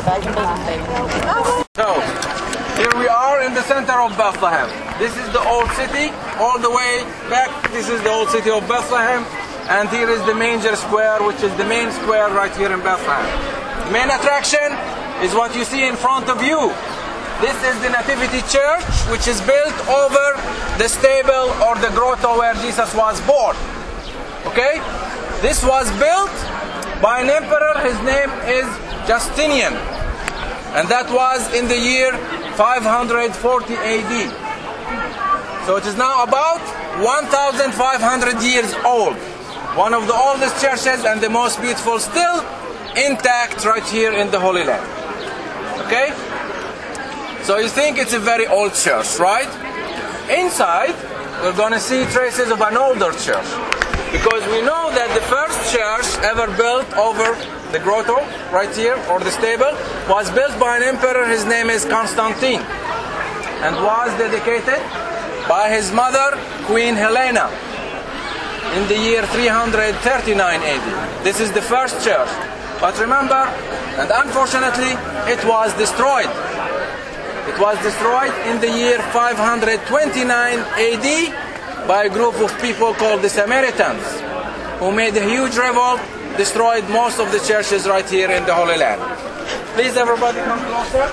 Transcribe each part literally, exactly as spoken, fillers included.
So, here we are in the center of Bethlehem. This is the old city, all the way back. This is the old city of Bethlehem. And here is the manger square, which is the main square right here in Bethlehem. The main attraction is what you see in front of you. This is the Nativity Church, which is built over the stable or the grotto where Jesus was born. Okay? This was built by an emperor. His name is Justinian. And that was in the year five hundred forty A D. So it is now about one thousand five hundred years old. One of the oldest churches and the most beautiful, still intact right here in the Holy Land. Okay? So you think it's a very old church, right? Inside, we're going to see traces of an older church. Because we know that the first church ever built over the grotto, right here, or the stable, was built by an emperor. His name is Constantine. And was dedicated by his mother, Queen Helena, in the year three hundred thirty-nine A D. This is the first church. But remember, and unfortunately, it was destroyed. It was destroyed in the year five hundred twenty-nine A D by a group of people called the Samaritans, who made a huge revolt, destroyed most of the churches right here in the Holy Land. Please, everybody, come closer.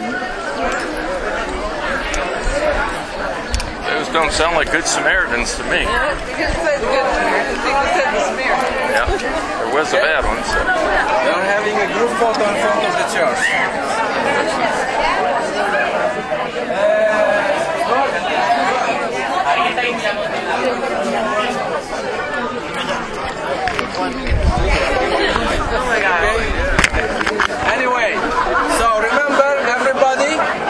Those don't sound like good Samaritans to me. Yeah, because it says good Samaritans. People said the Samaritans. Yeah, there was a bad one. So. They're having a group photo in front of the church. Oh my God. Anyway, so remember, everybody,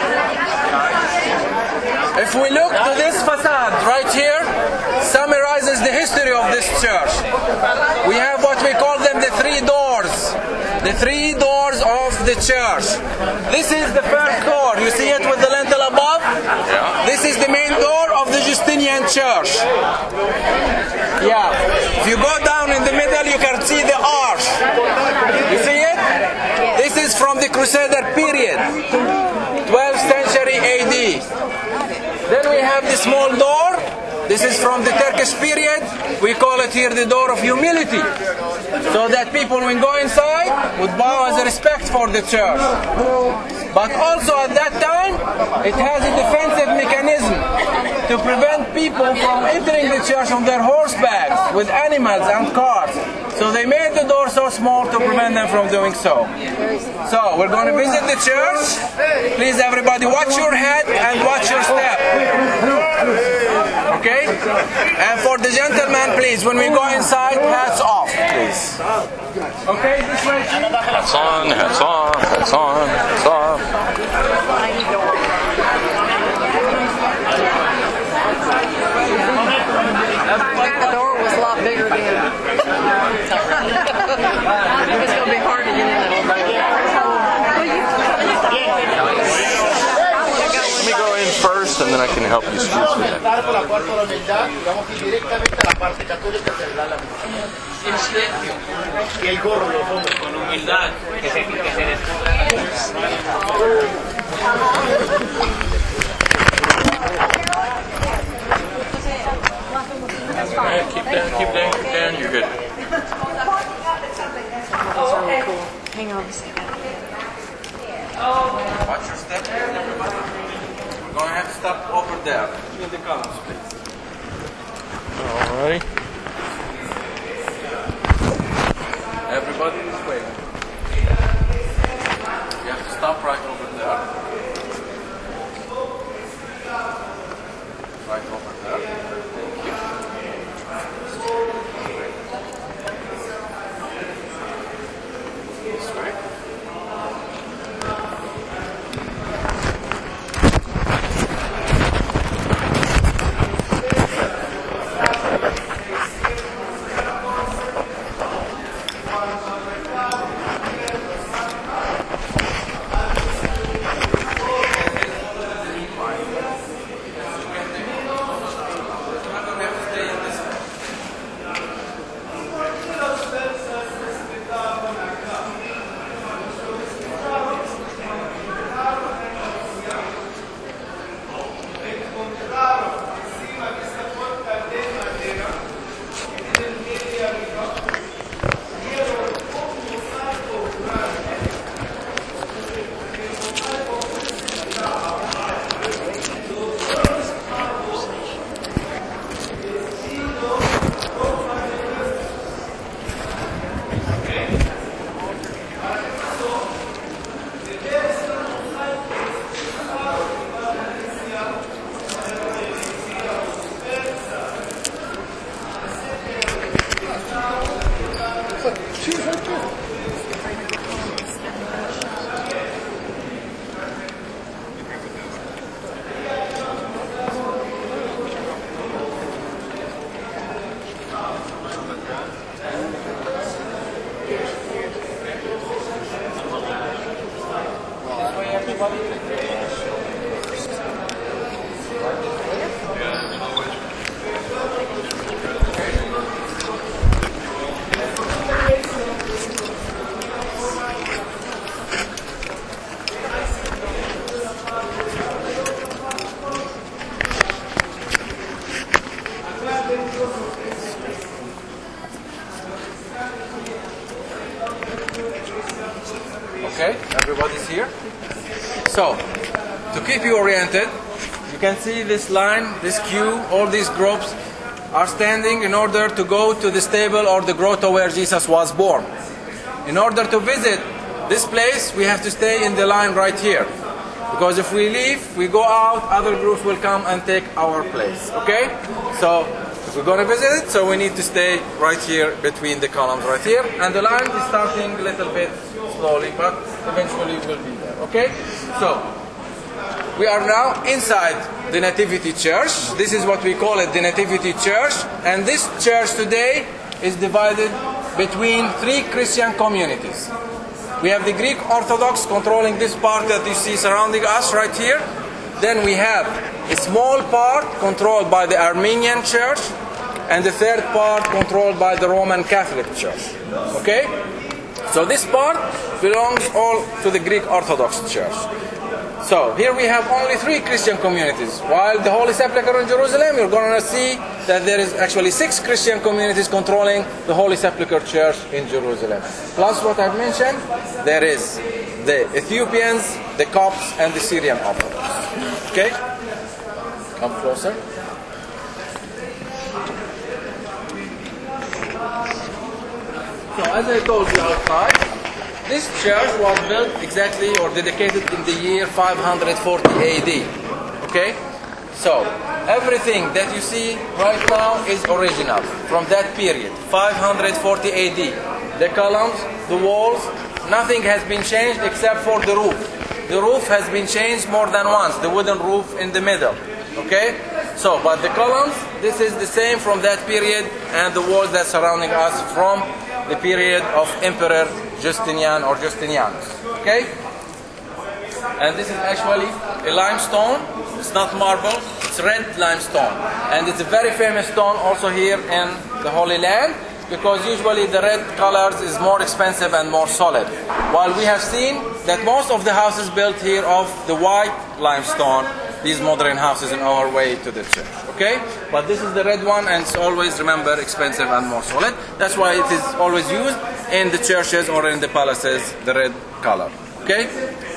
if we look to this facade right here, summarizes the history of this church. We have what we call them the three doors. The three doors of the church. This is the first door. You see it with the lintel above? Yeah. This is the main door of the Justinian church. Yeah. If you go down in the middle, you can see the arch. You see it? This is from the Crusader period, twelfth century A D. Then we have the small door. This is from the Turkish period. We call it here the door of humility. So that people, when go inside, would bow as a respect for the church. But also at that time, it has a defensive mechanism to prevent people from entering the church on their horsebacks with animals and cars. So they made the door so small to prevent them from doing so. So we're going to visit the church. Please, everybody, watch your head and watch your step. Okay? And for the gentlemen, please, when we go inside, hats off, please. Okay, this way. Hats on, hats off, hats on, hats off. The door was a lot bigger than. It's going to be hard to get in it. Let me go in first and then I can help you squeeze through that. Con humildad, que se, que se descubra. Right, keep down, keep down, keep down, you're good. That's really cool. Hang on a second. Watch your step, everybody. We're going to have to stop over there. In the columns, please. Alrighty. Everybody this way. You have to stop right over there. Right over there. Thank you. This way. Okay, everybody's here. So, to keep you oriented, you can see this line, this queue, all these groups are standing in order to go to the stable or the grotto where Jesus was born. In order to visit this place, we have to stay in the line right here. Because if we leave, we go out, other groups will come and take our place. Okay? So, if we're going to visit it, so we need to stay right here between the columns right here. And the line is starting a little bit slowly, but eventually we'll be there. Okay? So, we are now inside the Nativity Church. This is what we call it, the Nativity Church. And this church today is divided between three Christian communities. We have the Greek Orthodox controlling this part that you see surrounding us right here. Then we have a small part controlled by the Armenian Church, and the third part controlled by the Roman Catholic Church. Okay? So this part belongs all to the Greek Orthodox Church. So here we have only three Christian communities. While the Holy Sepulchre in Jerusalem, you're going to see that there is actually six Christian communities controlling the Holy Sepulchre Church in Jerusalem. Plus what I've mentioned, there is the Ethiopians, the Copts, and the Syrian Orthodox. Okay? Come closer. So as I told you outside, this church was built exactly or dedicated in the year five hundred forty A D. Okay? So, everything that you see right now is original from that period, five hundred forty A D. The columns, the walls, nothing has been changed except for the roof. The roof has been changed more than once, the wooden roof in the middle. Okay? So, but the columns, this is the same from that period, and the walls that surrounding us from the period of Emperor Justinian or Justinianus. Okay? And this is actually a limestone. It's not marble, it's red limestone. And it's a very famous stone also here in the Holy Land, because usually the red colors is more expensive and more solid. While we have seen that most of the houses built here of the white limestone, these modern houses in our way to the church. Okay? But this is the red one, and it's always, remember, expensive and more solid. That's why it is always used in the churches or in the palaces, the red color. Okay?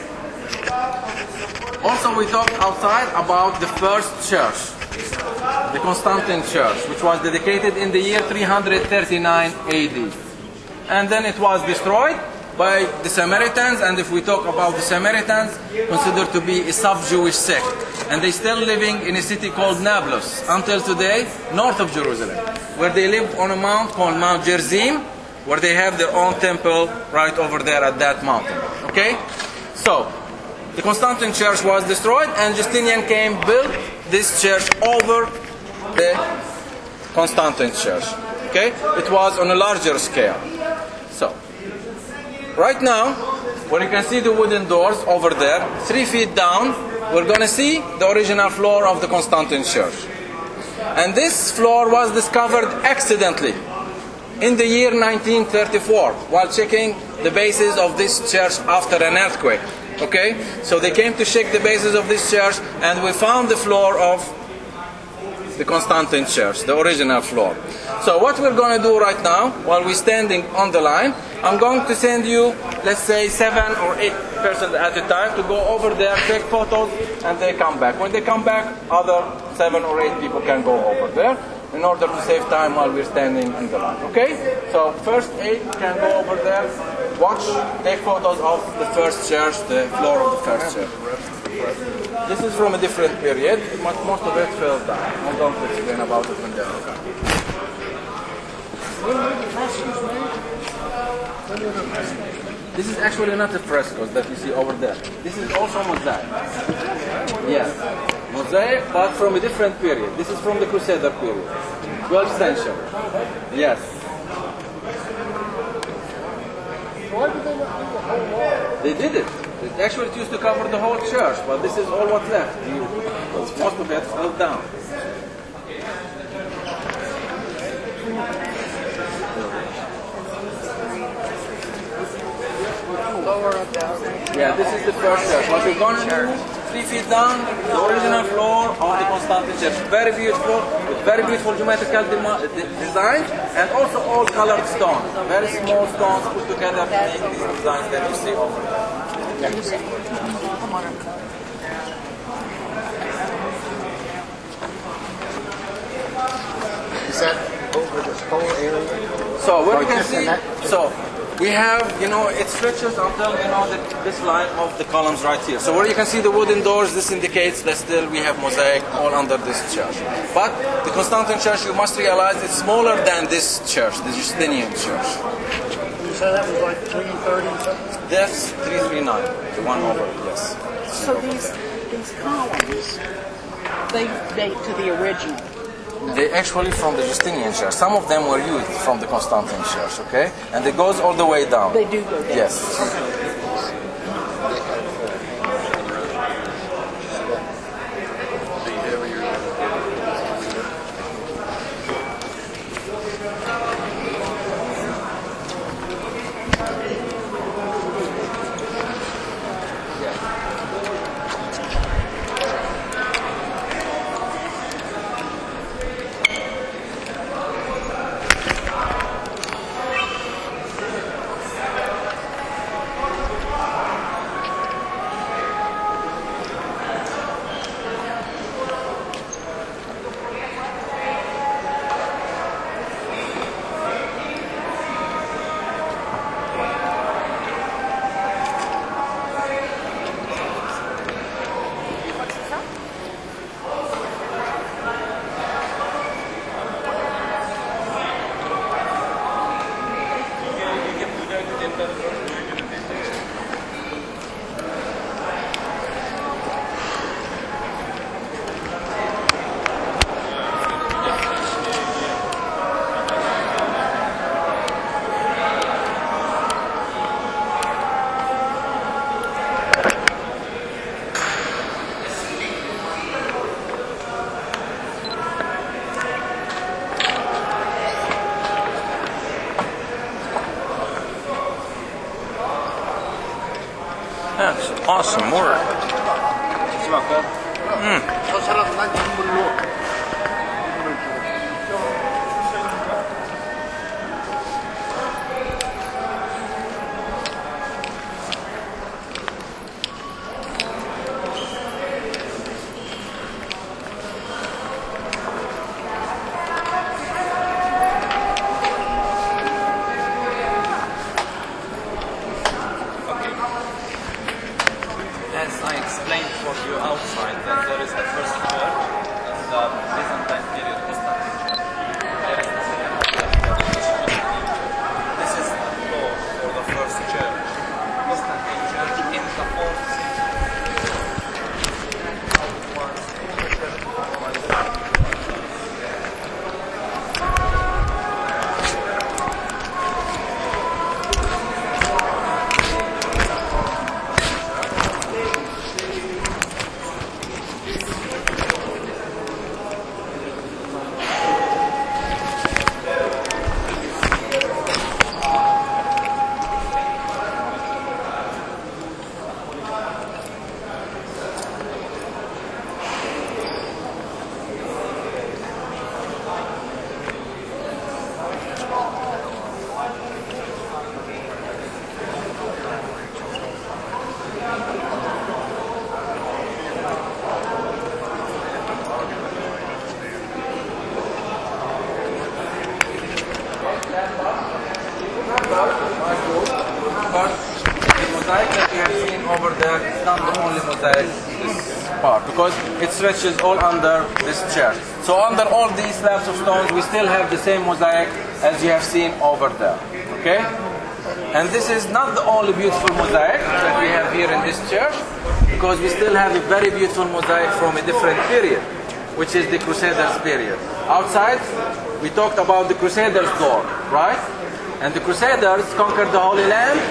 Also, we talked outside about the first church, the Constantine Church, which was dedicated in the year three hundred thirty-nine A D. And then it was destroyed by the Samaritans, and if we talk about the Samaritans, considered to be a sub-Jewish sect. And they're still living in a city called Nablus, until today, north of Jerusalem, where they live on a mount called Mount Gerizim, where they have their own temple right over there at that mountain. Okay? So, the Constantine Church was destroyed, and Justinian came, built this church over the Constantine Church. Okay? It was on a larger scale. So, right now, when you can see the wooden doors over there, three feet down, we're going to see the original floor of the Constantine Church. And this floor was discovered accidentally in the year nineteen thirty-four, while checking the bases of this church after an earthquake. Okay? So they came to check the bases of this church, and we found the floor of the Constantine Church, the original floor. So what we're going to do right now, while we're standing on the line, I'm going to send you, let's say, seven or eight persons at a time to go over there, take photos, and they come back. When they come back, other seven or eight people can go over there in order to save time while we're standing in the line. Okay? So first eight can go over there, watch, take photos of the first church, the floor of the first church. This is from a different period, but most of it fell down. I'm going to explain about it when they're okay. This is actually not the frescoes that you see over there. This is also mosaic. Yes, mosaic, but from a different period. This is from the Crusader period, twelfth century. Yes. Why did they not do the whole wall? They did it. It actually used to cover the whole church, but this is all what's left. You, most of it fell down. Yeah, this is the first church. What we're going to do, three feet down, the original floor of the Constantine church. Very beautiful, with very beautiful geometrical de design, and also all colored stone. Very small stones put together to make these designs that you see over there. Is that over this whole area? So what Or you can just in see, that- so we have, you know, it stretches until, you know, the, this line of the columns right here. So where you can see the wooden doors, this indicates that still we have mosaic all under this church. But the Constantine church, you must realize, it's smaller than this church, the Justinian church. You said that was like three thirty something? That's three thirty-nine, the one over, yes. So these these columns, they date to the original. They actually from the Justinian church. Some of them were used from the Constantine church, okay? And it goes all the way down. They do go down. Yes. That's awesome work. 저 사람만 인물로. As I explained for you outside, then there is the first church, it's the Byzantine period Constantine church. There is the second church. This is the floor for the first church, Constantine church in the fourth century. But the mosaic that you have seen over there is not the only mosaic in this part, because it stretches all under this church. So under all these slabs of stones, we still have the same mosaic as you have seen over there. Okay? And this is not the only beautiful mosaic that we have here in this church, because we still have a very beautiful mosaic from a different period, which is the Crusaders period. Outside, we talked about the Crusaders door, right? And the Crusaders conquered the Holy Land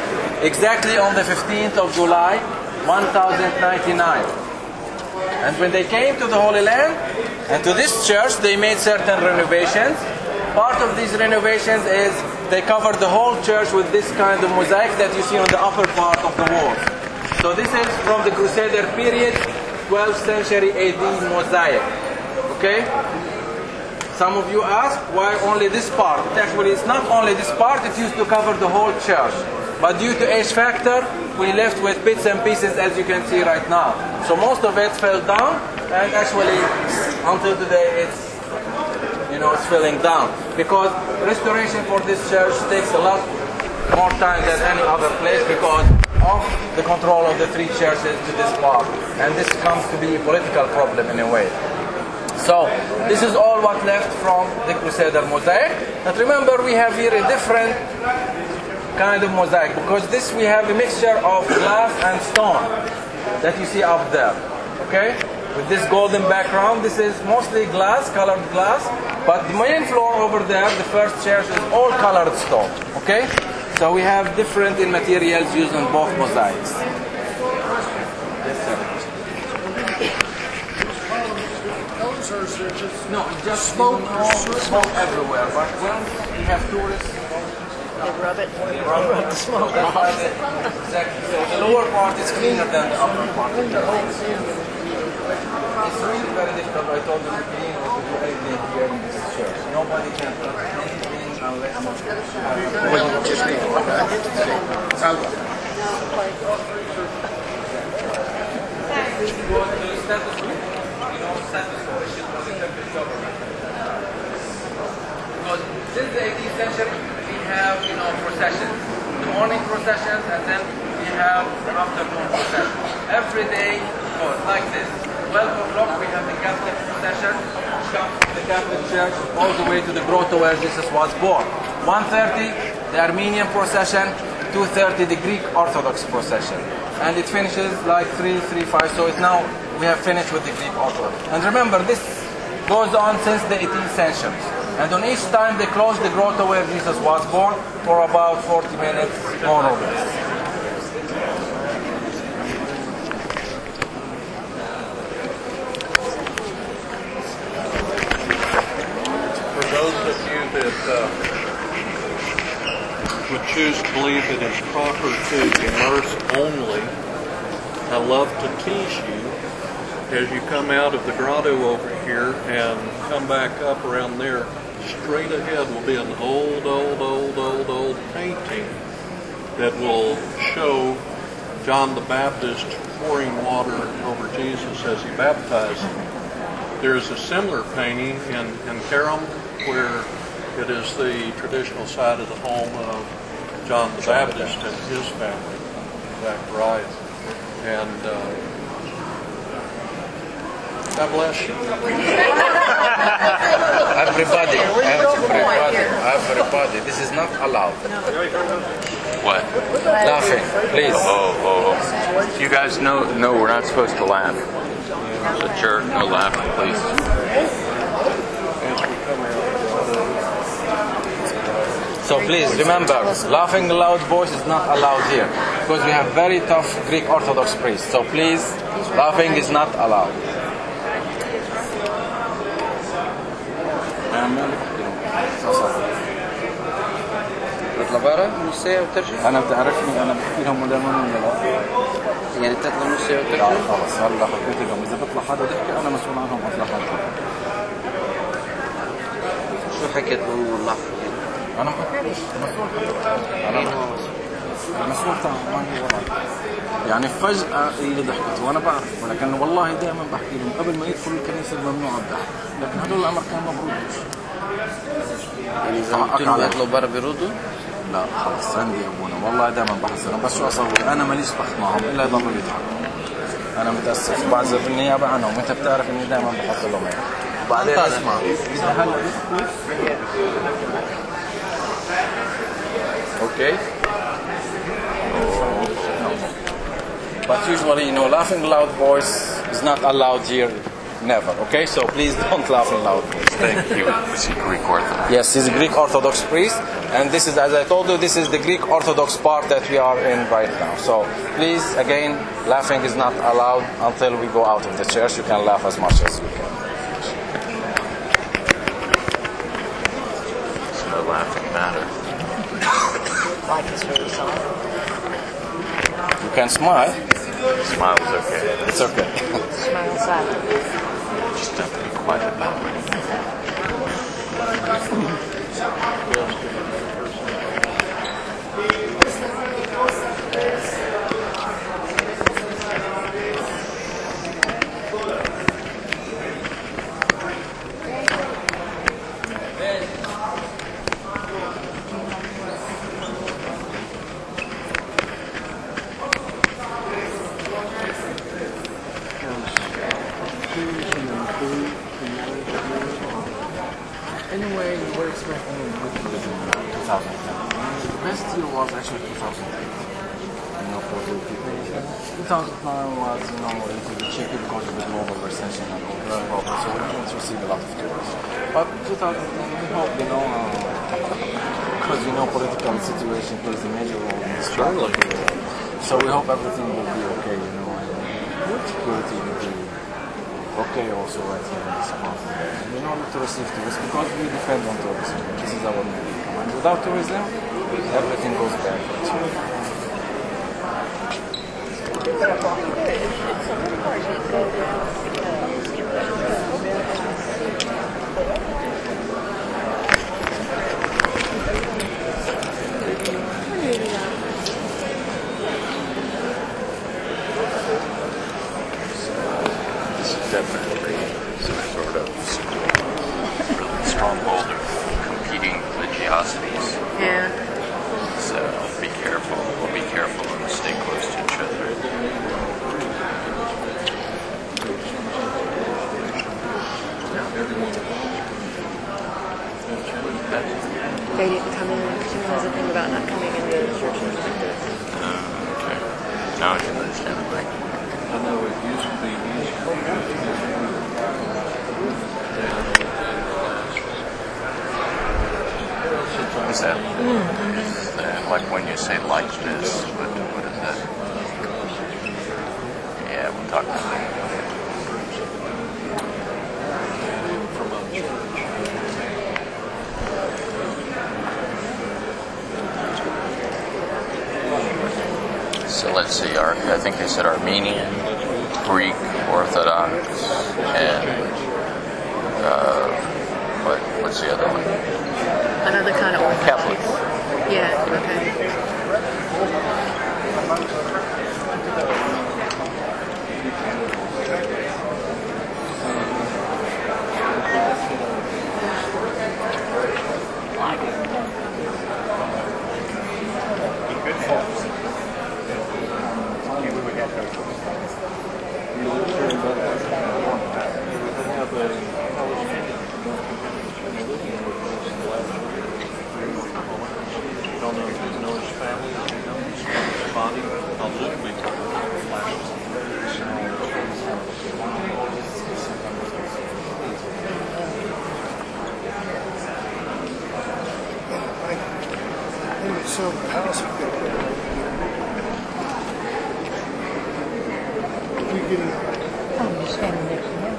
exactly on the fifteenth of July, one thousand ninety-nine. And when they came to the Holy Land and to this church, they made certain renovations. Part of these renovations is they covered the whole church with this kind of mosaic that you see on the upper part of the wall. So this is from the Crusader period, twelfth century A D mosaic. Okay? Some of you ask why only this part. Actually, it's not only this part, it used to cover the whole church. But due to age factor, we left with bits and pieces as you can see right now. So most of it fell down, and actually until today it's, you know, it's filling down. Because restoration for this church takes a lot more time than any other place because of the control of the three churches to this part. And this comes to be a political problem in a way. So this is all what left from the Crusader mosaic. But remember, we have here a different kind of mosaic because this we have a mixture of glass and stone that you see up there. Okay? With this golden background, this is mostly glass, colored glass. But the main floor over there, the first church, is all colored stone. Okay? So we have different in materials used in both mosaics. Yes, sir. No, just smoke, smoke everywhere. But when we have tourists, They rub it. they rub the smoke. Exactly. So the lower part is cleaner than the upper part. It's really very difficult. I told you to clean or to do anything here in this church. Nobody can touch anything unless Well, you just need to look at it and say, Salva. go to the status quo. You know, status quo is just the Turkish government. Because since the eighteenth century, we have, you know, processions. The morning processions, and then we have the afternoon procession. Every day goes like this. twelve o'clock we have the Catholic procession, come from the Catholic Church all the way to the grotto where Jesus was born. one thirty the Armenian procession, two thirty the Greek Orthodox procession. And it finishes like three, three, five, so it's now we have finished with the Greek Orthodox. And remember, this goes on since the eighteenth century. And on each time they close the grotto where Jesus was born for about forty minutes, more or less. Those of you that uh, would choose to believe it is proper to immerse only, I love to tease you as you come out of the grotto over here and come back up around there. Straight ahead will be an old, old, old, old, old painting that will show John the Baptist pouring water over Jesus as he baptized him. There is a similar painting in, in Karam, where it is the traditional site of the home of John the Baptist and his family, Zachariah. And uh, God bless you. Everybody, everybody, everybody, this is not allowed. What? Laughing, please. Oh, oh, oh. You guys know, no, we're not supposed to laugh. It's a church, no laughing, please. So please remember, laughing loud voice is not allowed here because we have very tough Greek Orthodox priests. So please, laughing is not allowed. تطلع برا نص ساعة وترجع؟ أنا بتعرفني أنا بحكي لهم دائما ولا لا؟ يعني تطلع نص ساعة لا وترجع؟ خلص هلا حكيت لهم إذا بيطلع حدا ضحكي أنا مسؤول عنهم أطلع حدا. شو حكيت لهم والله؟ أنا ما حكيتش مسؤول أنا أنا مسؤول عنهم يعني فجأة اللي ضحكت وأنا بعرف ولكن والله دائما بحكي لهم قبل ما يدخلوا الكنيسة الممنوع الضحك لكن هدول الأمر كان مبرود. يعني إذا قلت لهم يطلعوا برا بيردوا؟ لا خلص عندي ابونا والله دائما بحزن بس شو اصور انا ماليش بخت معهم الا يضلوا يضحكوا. انا متاسف بعذر بالنيابه عنهم وانت بتعرف اني دائما بحط لهم هيك. وبعدين اسمع اذا هلا اوكي. But usually, you know, laughing loud voice is not allowed here Never. Okay, so please don't laugh loud. Thank you. Was he Greek Orthodox? Yes, he's a Greek Orthodox priest, and this is, as I told you, this is the Greek Orthodox part that we are in right now. So please, again, laughing is not allowed until we go out of the church. You can laugh as much as you can. It's no laughing matter. You can smile. Smile's okay. It's okay. Smile sad. Just have to be quiet about it. Anyway, we're expecting twenty ten. The best year was actually two thousand eight. You know, for the people. two thousand nine was, you know, a little bit shaky because of the global recession and all this problem, so we didn't receive a lot of tourists. But two thousand ten, we hope, you know, because, uh, you know, political situation plays a major role in this travel. So we hope everything will be okay, you know, and security will be okay also right here in this part. In order to receive tourists, because we depend on tourism. This is our main income. And without tourism, everything goes back. This is definitely some sort of really stronghold of competing religiosities. Yeah. So be careful. We'll be careful and stay close to each other. They didn't come in. She knows a thing about not coming into churches like this. Uh, okay. Now I can understand the break. I know it used to be What's that? Mm. Is that like when you say like this? What, what is that? Yeah, we'll talk about that. So let's see, Ar- I think they said Armenian, Greek, Orthodox, and uh, what, what's the other one? Another kind of Orthodox. Catholic. Yeah, okay. So the house we getting I'm just standing next to him.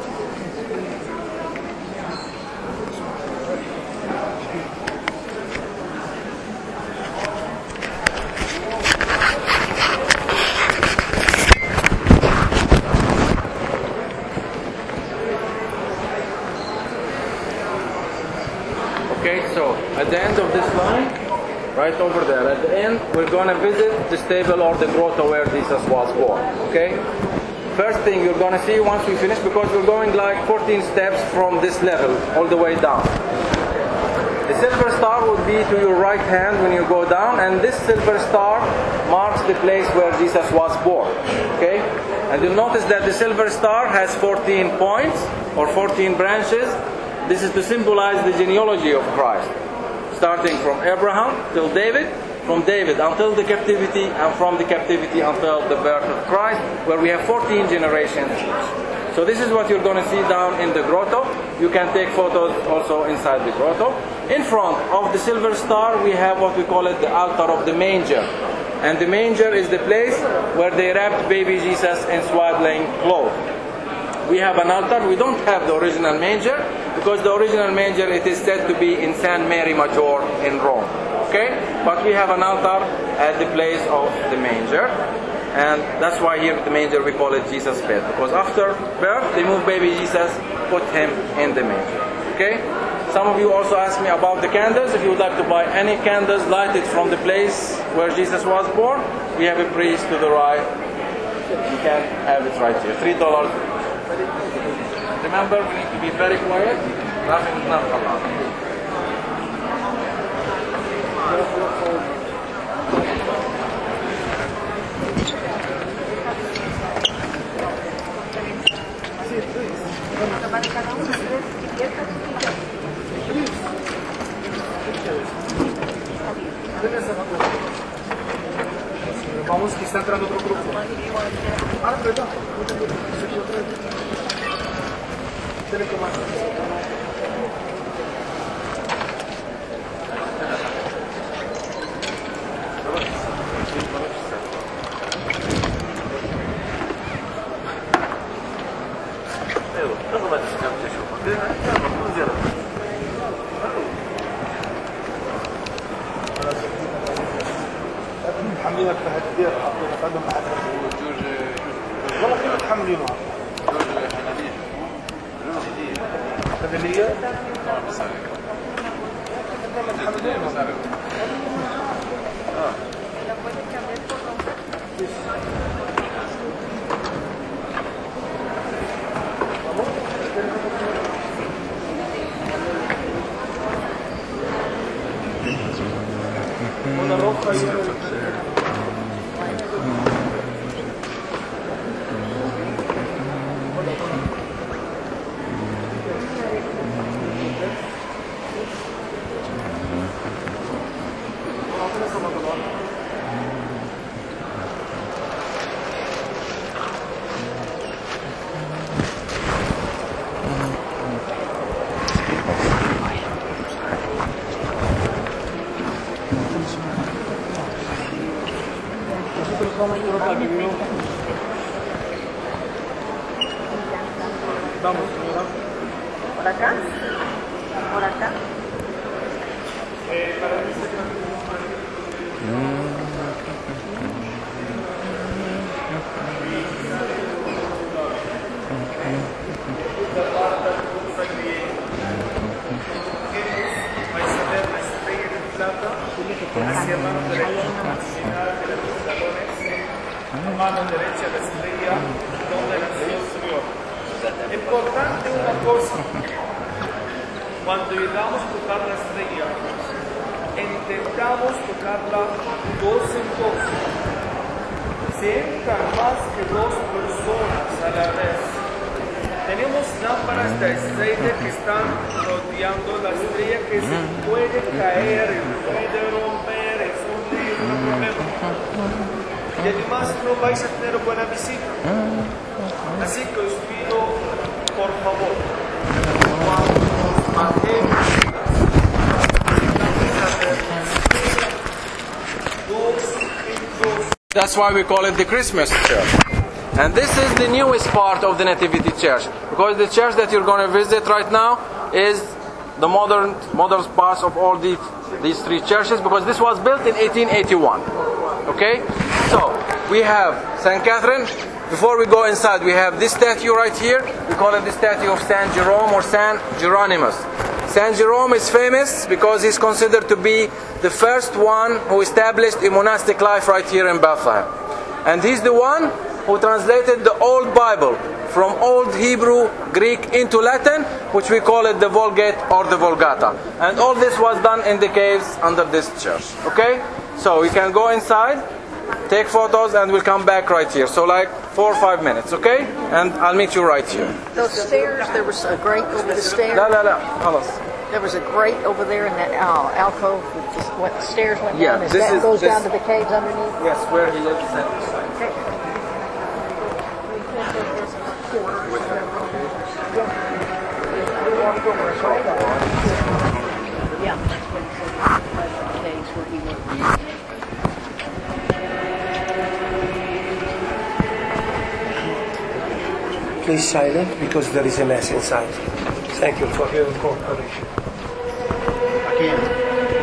Okay, so at the end of this line, right over there, at the end, we're going to visit the stable or the grotto where Jesus was born. Okay? First thing you're going to see once we finish, because we're going like fourteen steps from this level all the way down. The silver star would be to your right hand when you go down, and this silver star marks the place where Jesus was born. Okay? And you'll notice that the silver star has fourteen points or fourteen branches. This is to symbolize the genealogy of Christ, starting from Abraham till David, from David until the captivity, and from the captivity until the birth of Christ, where we have fourteen generations. So this is what you're going to see down in the grotto. You can take photos also inside the grotto. In front of the silver star, we have what we call it the altar of the manger. And the manger is the place where they wrapped baby Jesus in swaddling clothes. We have an altar. We don't have the original manger because the original manger, it is said to be in San Mary Maggiore in Rome. Okay? But we have an altar at the place of the manger. And that's why here the manger we call it Jesus' bed. Because after birth, they move baby Jesus, put him in the manger. Okay? Some of you also asked me about the candles. If you would like to buy any candles lighted from the place where Jesus was born, we have a priest to the right. You can have it right here. Three dollars. Remember, we need to be very quiet. Nothing is not allowed. Vamos que está entrando otro grupo. Ah, perdón. محملينك في هالدير حطوا قدم بعد جوج والله كيف تحملينها جوج حناليه جوج حناليه اه بس اه Una roja y Vamos, señora. ¿Por acá? ¿Por acá? Eh, para vais a ver la estrella de plata hacia mano derecha, al final de los salones, mano derecha la estrella donde nació el Señor. Importante una cosa, cuando llegamos a tocar la estrella, intentamos tocarla dos en dos. Se entran más que dos personas a la vez. Tenemos lámparas de estrella que están rodeando la estrella que se puede caer, puede romper, es un lío, no hay problema. Y además no vais a tener buena visita. Así que os pido, por favor, cuando bajemos, dos en dos. That's why we call it the Christmas church. And this is the newest part of the Nativity Church. Because the church that you're going to visit right now is the modern modern part of all these, these three churches, because this was built in eighteen eighty-one. Okay? So, we have Saint Catherine. Before we go inside, we have this statue right here. We call it the statue of Saint Jerome or Saint Geronimus. Saint Jerome is famous because he's considered to be the first one who established a monastic life right here in Bethlehem. And he's the one who translated the old Bible from Old Hebrew, Greek into Latin, which we call it the Vulgate or the Vulgata. And all this was done in the caves under this church. Okay? So we can go inside, take photos, and we'll come back right here. So like four or five minutes, okay? And I'll meet you right here. Those stairs, there was a grate over the stairs. لا لا لا خلاص. There was a grate over there in that uh, alcove with just what the stairs went Yeah, down. Is this that is- goes this- down to the caves underneath? Yes, where he lives. Okay. Yeah. That's the case where he went. Please silent because there is a mess inside. Thank you for your cooperation. Again.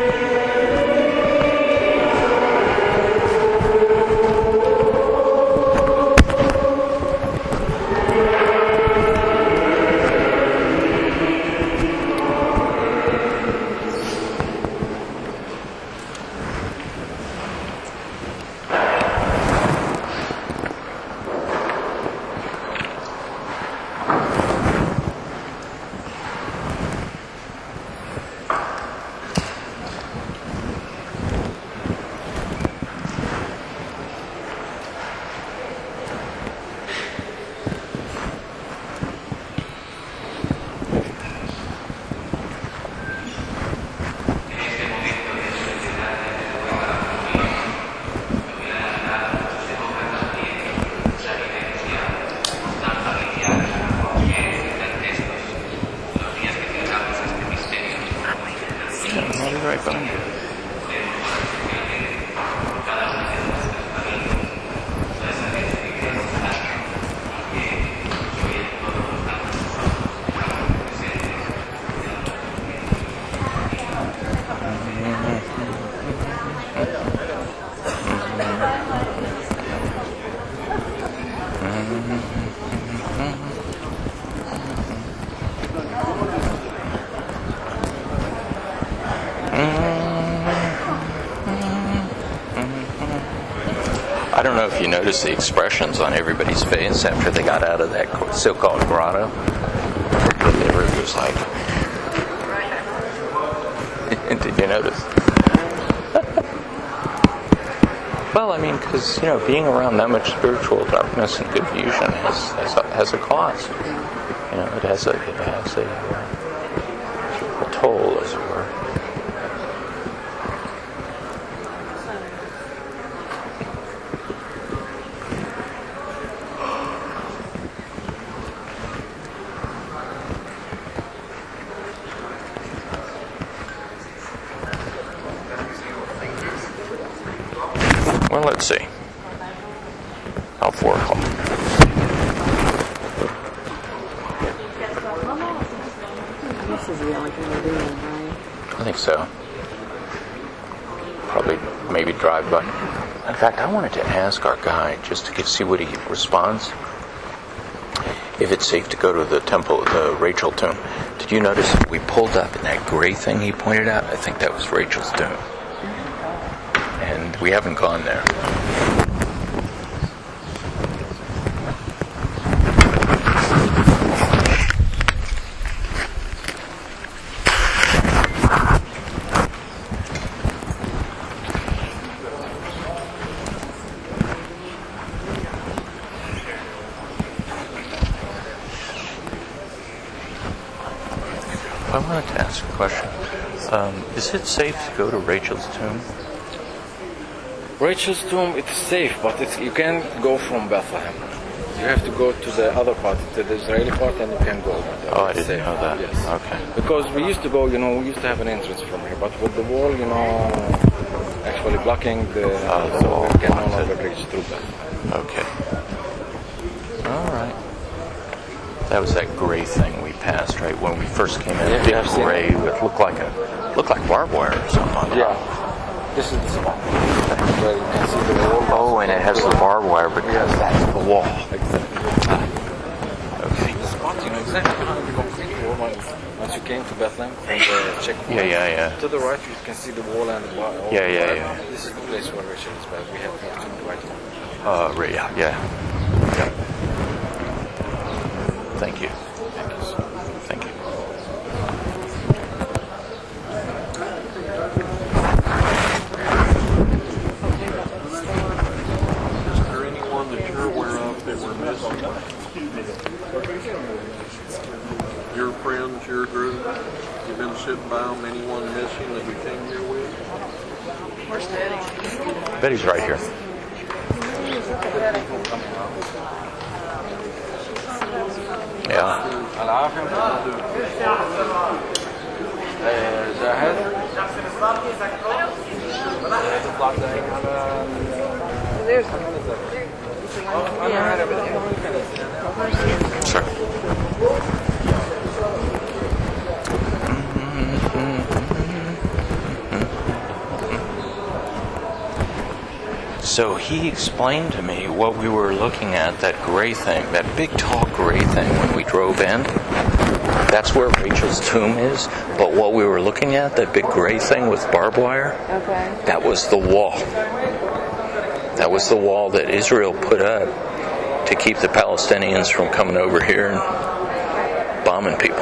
I don't know if you noticed the expressions on everybody's face after they got out of that so-called grotto. They were just like, did you notice? Well, I mean, because, you know, being around that much spiritual darkness and confusion has, has, a, has a cost. You know, it has a, it has a, a toll, as it were. Well, let's see. About four o'clock. This is the only thing we're doing, right? I think so. Probably, maybe drive by. In fact, I wanted to ask our guide just to get, see what he responds. If it's safe to go to the temple, the Rachel tomb. Did you notice we pulled up and that gray thing he pointed out? I think that was Rachel's tomb. And we haven't gone there. I wanted to ask a question. Um, is it safe to go to Rachel's tomb? Rachel's tomb, it's safe, but it's, you can't go from Bethlehem. You have to go to the other part, to the Israeli part, and you can go over there. Oh, I It's didn't safe. know that. Yes. Okay. Because we used to go, you know, we used to have an entrance from here, but with the wall, you know, actually blocking the, Oh, the so wall we can no blocks it. longer reach through Bethlehem. Okay. All right. That was that gray thing we passed, right? When we first came in, Yeah, big yeah, I've seen gray, it. it looked like a looked like barbed wire or something on top. Yeah, this is the spot where you can see the wall. Oh, and it has the barbed wire because that's the wall. Exactly. Okay. The spot, you know exactly behind the concrete wall. Once once you came to Bethlehem from the checkpoint, Yeah, yeah, yeah. to the right you can see the wall and the bar. all Yeah, the yeah, bar. yeah. This is the place where Rachel is buried. We have here to the right. Uh, right, yeah, yeah. Yeah. Thank you. Thank you, sir. Thank you. Is there anyone that you're aware of that were missing? Your friends, your group, you've been sitting by them, anyone missing that you came here with? Betty's right here. Yeah. I العافية. جاهز؟ تطلع زي على Sure. So he explained to me what we were looking at, that gray thing, that big tall gray thing when we drove in. That's where Rachel's tomb is. But what we were looking at, that big gray thing with barbed wire, Okay. that was the wall. That was the wall that Israel put up to keep the Palestinians from coming over here and bombing people.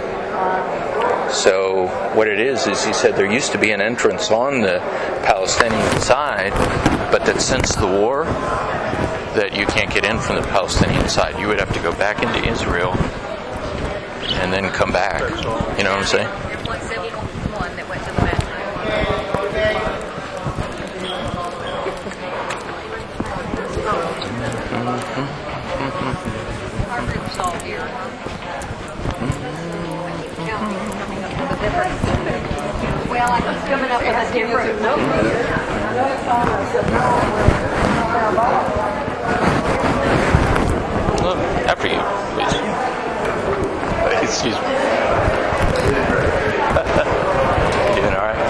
So what it is, is he said there used to be an entrance on the Palestinian side, but that since the war, that you can't get in from the Palestinian side. You would have to go back into Israel and then come back. You know what I'm saying? Airport seventy-one that went to the bathroom. Our group's all here. Well, I keep coming up with a different Look, after you, please. Excuse me. Doing all right?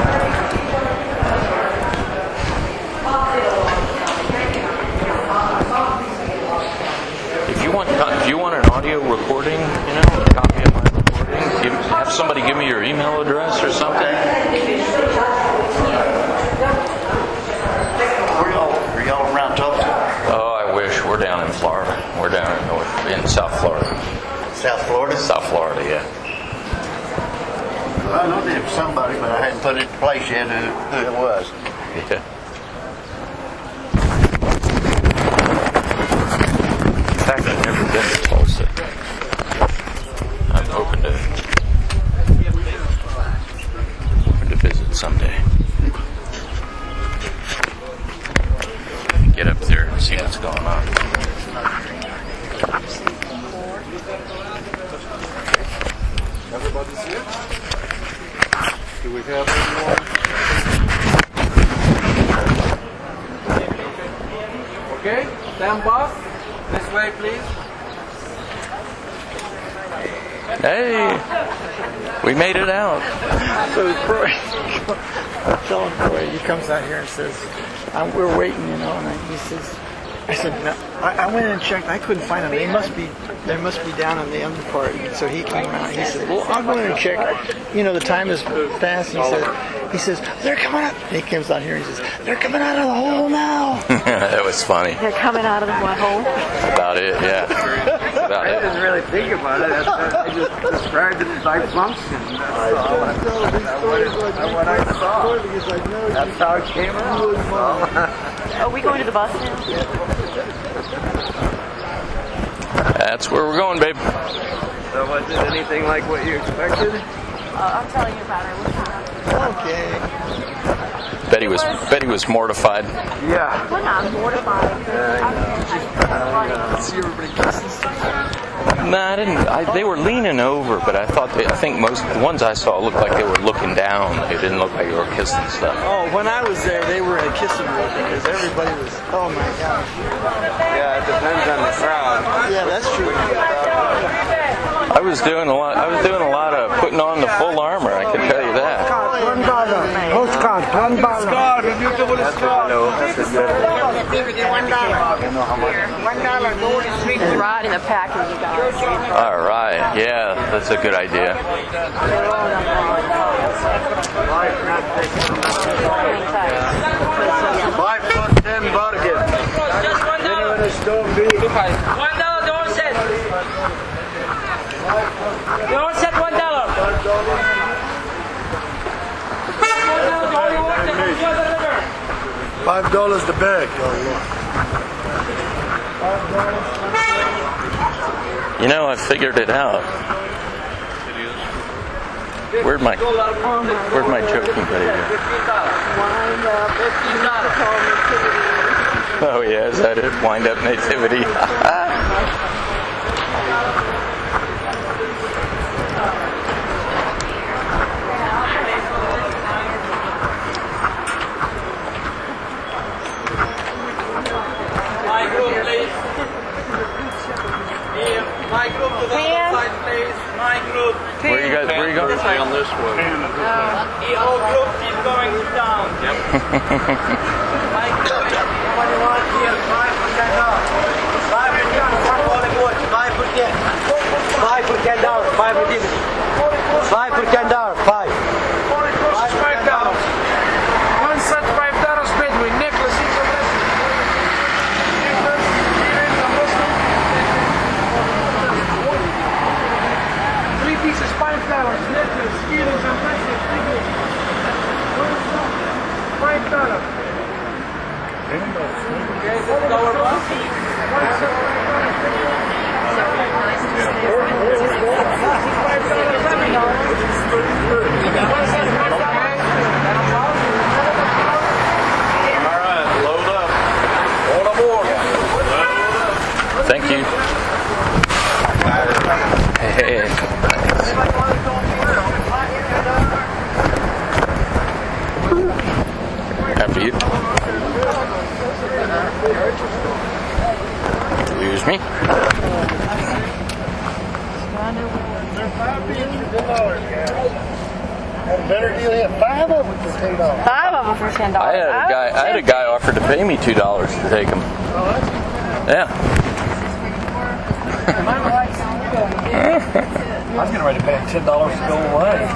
If you want, if you want an audio recording, you know, a copy of my recording, give, have somebody give me your email address or something. Where y'all, are y'all around Tulsa? Oh, I wish. We're down in Florida. We're down in North, in South Florida. South Florida? South Florida, yeah. Well, I know there was somebody, but I hadn't put it in place yet who, who it was. Yeah. In fact, I've never been to Tulsa. I'm hoping to, hoping to visit someday. Get up there and see what's going on. Everybody's here? Do we have anyone? Okay, stand by. This way, please. Hey, we made it out. So Troy, I'm telling Troy, he comes out here and says, I'm, we're waiting, you know, and I, he says, I said, no, I, I went in and checked, I couldn't find them. They must be, they must be down on the under part. And so he came out, he said, well, I'll go in and check. You know, the time is fast. And he said, he says, they're coming out. He comes out here and he says, they're coming out of the hole now. That was funny. They're coming out of the what hole? About it, yeah. About I it. didn't really think about it. That's, I just described it by function. That's all. That's what I saw. That's how it came out. Are we going to the bus now? That's where we're going, babe. So was it anything like what you expected? Uh, I'm telling you about it. Okay. Betty was Betty was mortified. Yeah. We're not mortified. Let's see everybody kissing. No, I didn't. I, they were leaning over, but I thought they, I think most the ones I saw looked like they were looking down. They didn't look like they were kissing stuff. Oh, when I was there, they were in a kissing mood because everybody was, oh my gosh. Yeah, it depends on the crowd. Yeah, that's true. I was doing a lot. I was doing a lot of putting on the full armor. I can tell you that. One dollar. Postcard. One dollar. Scar, a beautiful scar. That's a good One dollar. One dollar. Go to the street. Right in the package, you guys. All right. Yeah, that's a good idea. Five plus ten bargain. One dollar, don't set. Don't set one dollar. Five dollars the bag. You know, I figured it out. Where'd my Where'd my joking buddy go? Oh yeah, is that it? Wind up nativity. My group to the other side, please. My group. Where you guys? Where you going? Down this way. The whole group keep going down. Yep. My group. Anybody want here? Five for ten dollars. Five for ten. Five for ten. Five for ten dollars. Five for ten. Five for ten dollars. Five. Five dollars. One set five dollars Bedouin necklace. Each of this. Necklace, earrings, and bracelet. Three pieces, five dollars. Necklace, earrings, and bracelet. Three pieces. Five dollars. Okay, this is our boss. One set five dollars. Five dollars. Seven dollars. One set five dollars. Thank you. Hey. After you. Excuse me. Better deal here. Five of them for ten dollars. Five of them for ten dollars. I had a guy. I had a guy offer to pay me two dollars to take them. Yeah. I'm getting ready to pay ten dollars to go away.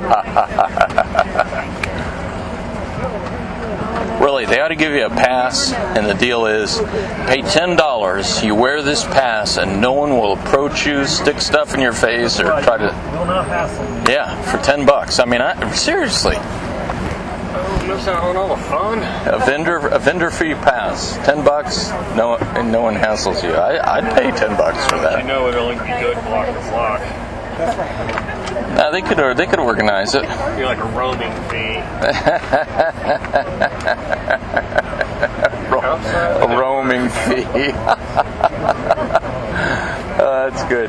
Really, they ought to give you a pass, and the deal is, pay ten dollars, you wear this pass, and no one will approach you, stick stuff in your face, or try to... Will not hassle me. Yeah, for ten bucks. I mean, I, seriously. Miss out on all the fun. A vendor, a vendor fee pass, ten bucks, no, and no one hassles you. I, I'd pay ten bucks for that. You know it'll only be good block to block. Nah, they could, or they could organize it. Be like a roaming fee. Ro- a roaming fee. Oh, that's good.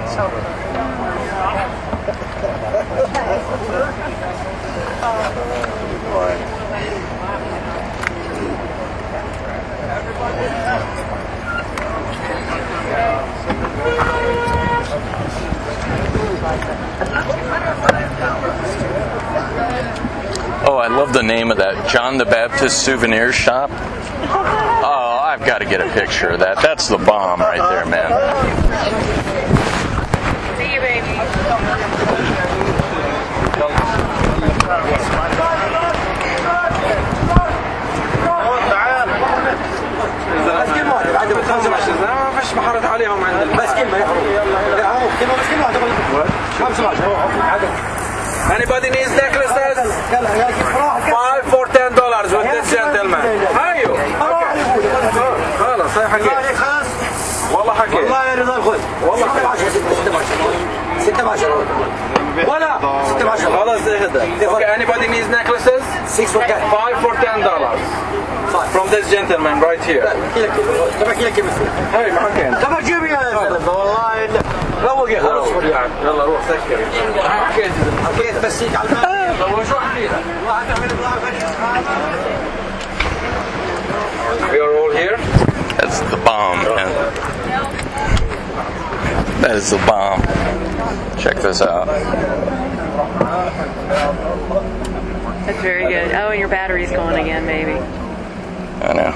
Oh, I love the name of that, John the Baptist Souvenir Shop. Oh, I've got to get a picture of that. That's the bomb right there, man. See you, baby. ما فيش محرت عليهم عندنا بس كلمة لا هو كلمة بس كلمة خمسة عشر. Anybody needs necklaces? Five for ten dollars with this gentleman. أيوه. خلاص هاي حكيت. والله حكيت. والله يا رضا خذ. والله ستة عشر. ولا ستة عشر. خلاص اهدى. Okay, anybody needs necklaces? Six for ten. Five for ten dollars. From this gentleman right here. هاي ما حكينا. طب جيب يا زلمة والله روق يا خلاص يلا روح سكر. حكيت حكيت بس هيك على الماء. والله شو حكيت؟ We are all here. That's the bomb, man. That is the bomb. Check this out. That's very good. Oh, and your battery's going again, baby. I know.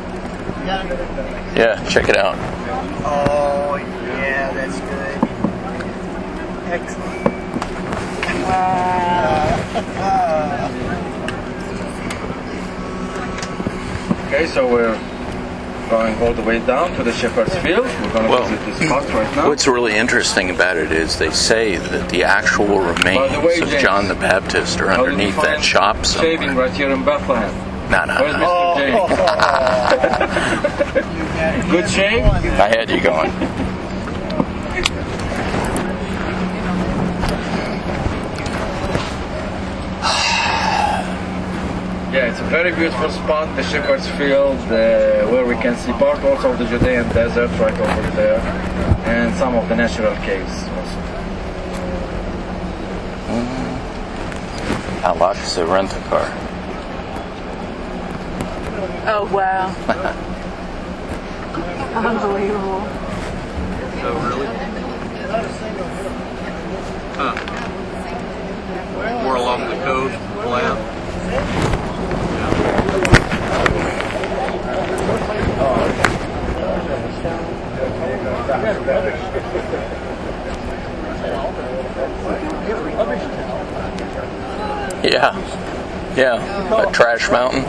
Yeah, check it out. Oh, yeah, that's good. Excellent. Okay, so we're going all the way down to the Shepherd's Field. We're going to Well, visit this spot right now. What's really interesting about it is they say that the actual remains way, of James, John the Baptist are how did you underneath that find shop somewhere. Shaving right here in Bethlehem. No, no, Where's no. Mister James? Good shave? I had you going. Yeah, it's a very beautiful spot, the Shepherd's Field, uh, where we can see part also of the Judean desert right over there, and some of the natural caves also. How much to rent a car? Oh, wow. Unbelievable. So really? Yeah, yeah, a trash mountain.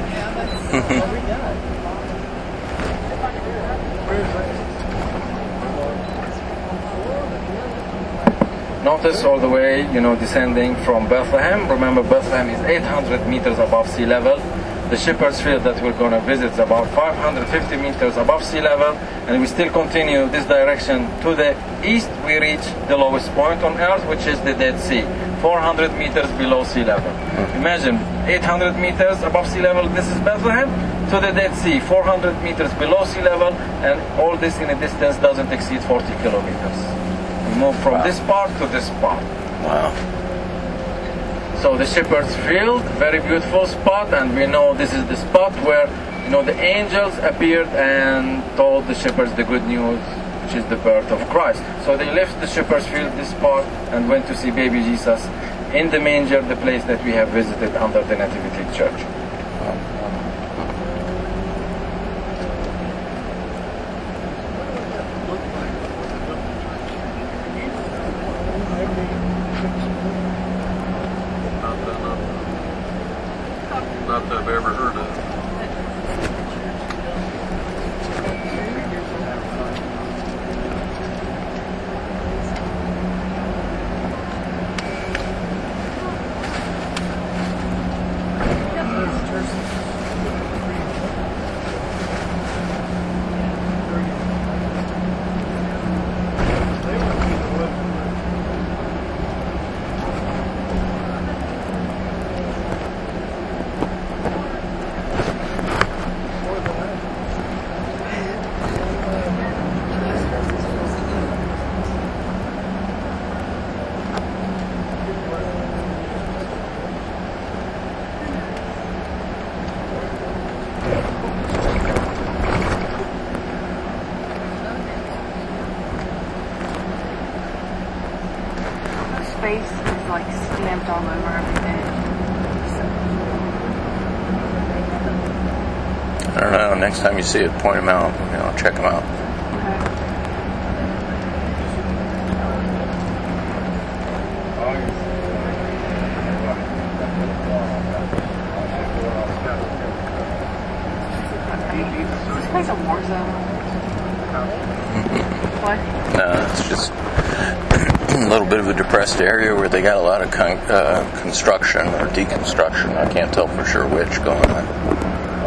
Notice all the way, you know, descending from Bethlehem. Remember, Bethlehem is eight hundred meters above sea level. The Shepherd's Field that we're going to visit is about five hundred fifty meters above sea level, and we still continue this direction to the east. We reach the lowest point on Earth, which is the Dead Sea, four hundred meters below sea level. Imagine eight hundred meters above sea level, this is Bethlehem, to the Dead Sea, four hundred meters below sea level, and all this in a distance doesn't exceed forty kilometers. We move from wow. this part to this part. Wow. So the Shepherd's Field, very beautiful spot, and we know this is the spot where, you know, the angels appeared and told the shepherds the good news, which is the birth of Christ. So they left the Shepherd's Field, this spot, and went to see baby Jesus in the manger, the place that we have visited under the Nativity Church. Not that I've ever heard of. Face is like stamped all over everything. I don't know. Next time you see it, point them out. You know, check them out. Is this place a war zone? What? No, it's just a little bit of a depressed area where they got a lot of con- uh, construction or deconstruction. I can't tell for sure which going on.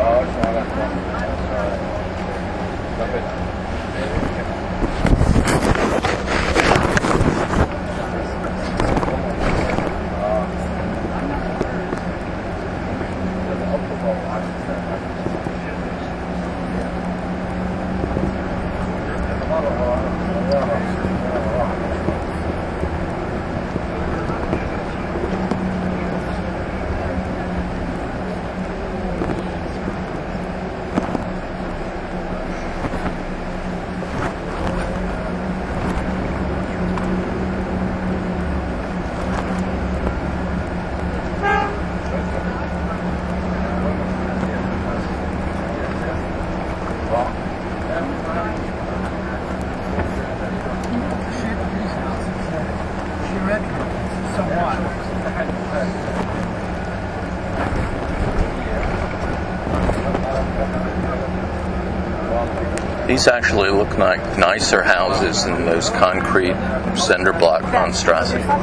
These actually look like nicer houses than those concrete cinder block monstrosities. I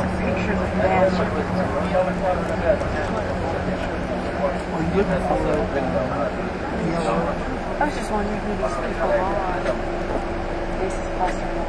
was just wondering who these people are. This is possible.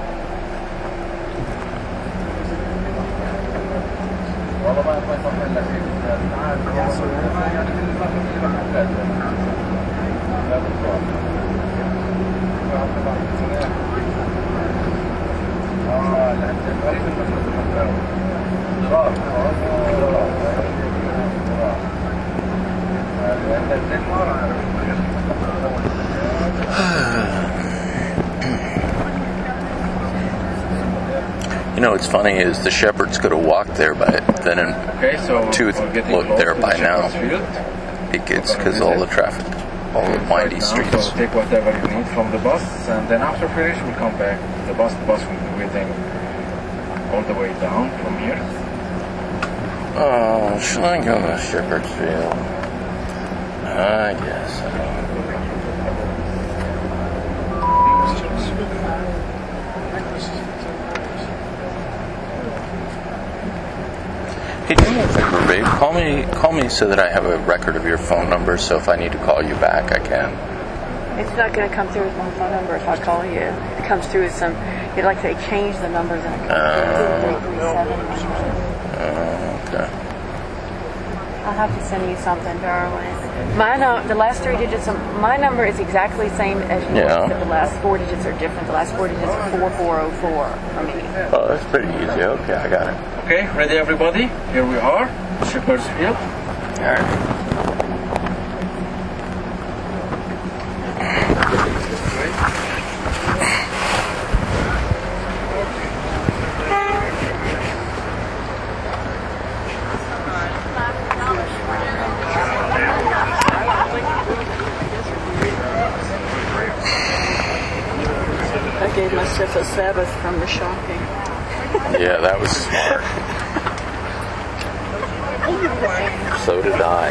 You know, what's funny is the shepherds could have walked there by then and okay, so Tooth looked there by now. It gets because all the traffic. all the windy streets. So take whatever you need from the bus, and then after finish we'll come back. The bus, the bus will be waiting all the way down from here. Oh, should I go to Shepherd's Field? I guess so. Hey, do me a favor, babe. Call me, call me so that I have a record of your phone number. So if I need to call you back, I can. It's not going to come through with my phone number if I call you. It comes through with some. It like they change the numbers and it comes through three three seven. Uh, okay. I'll have to send you something, darling. My no, the last three digits of my number is exactly the same as yours, Yeah. but the last four digits are different. The last four digits are four four zero four for me. Oh, that's pretty easy. Okay, I got it. Okay, ready everybody? Here we are, Shepherd's Field. All right. I gave myself a Sabbath from the shopping. Yeah, that was smart. So did I.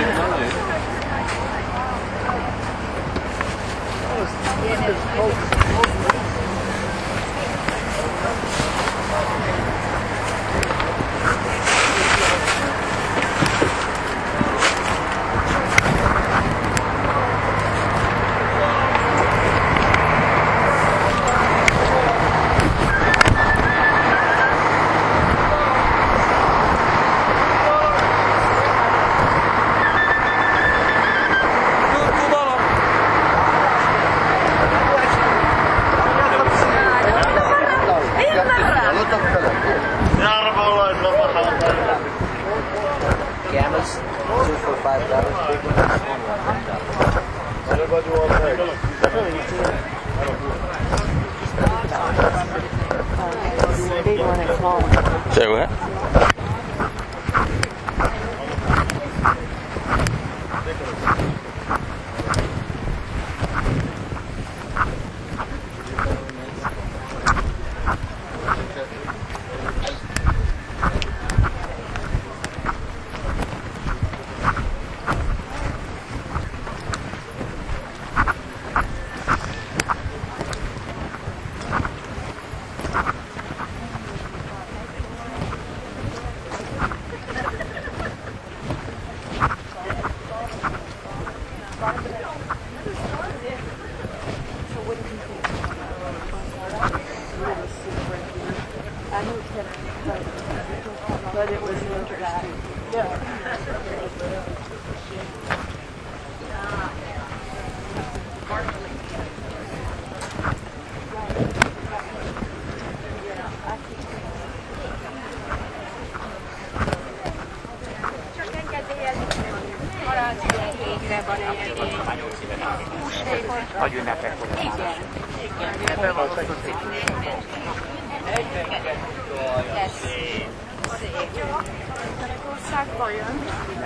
Gammas, two for five dollars. Big one, one dollar. Everybody want Big one and small. Say what? But it was interesting. Yeah. Vagy ünnepek voltak. Ebben van Országban jön.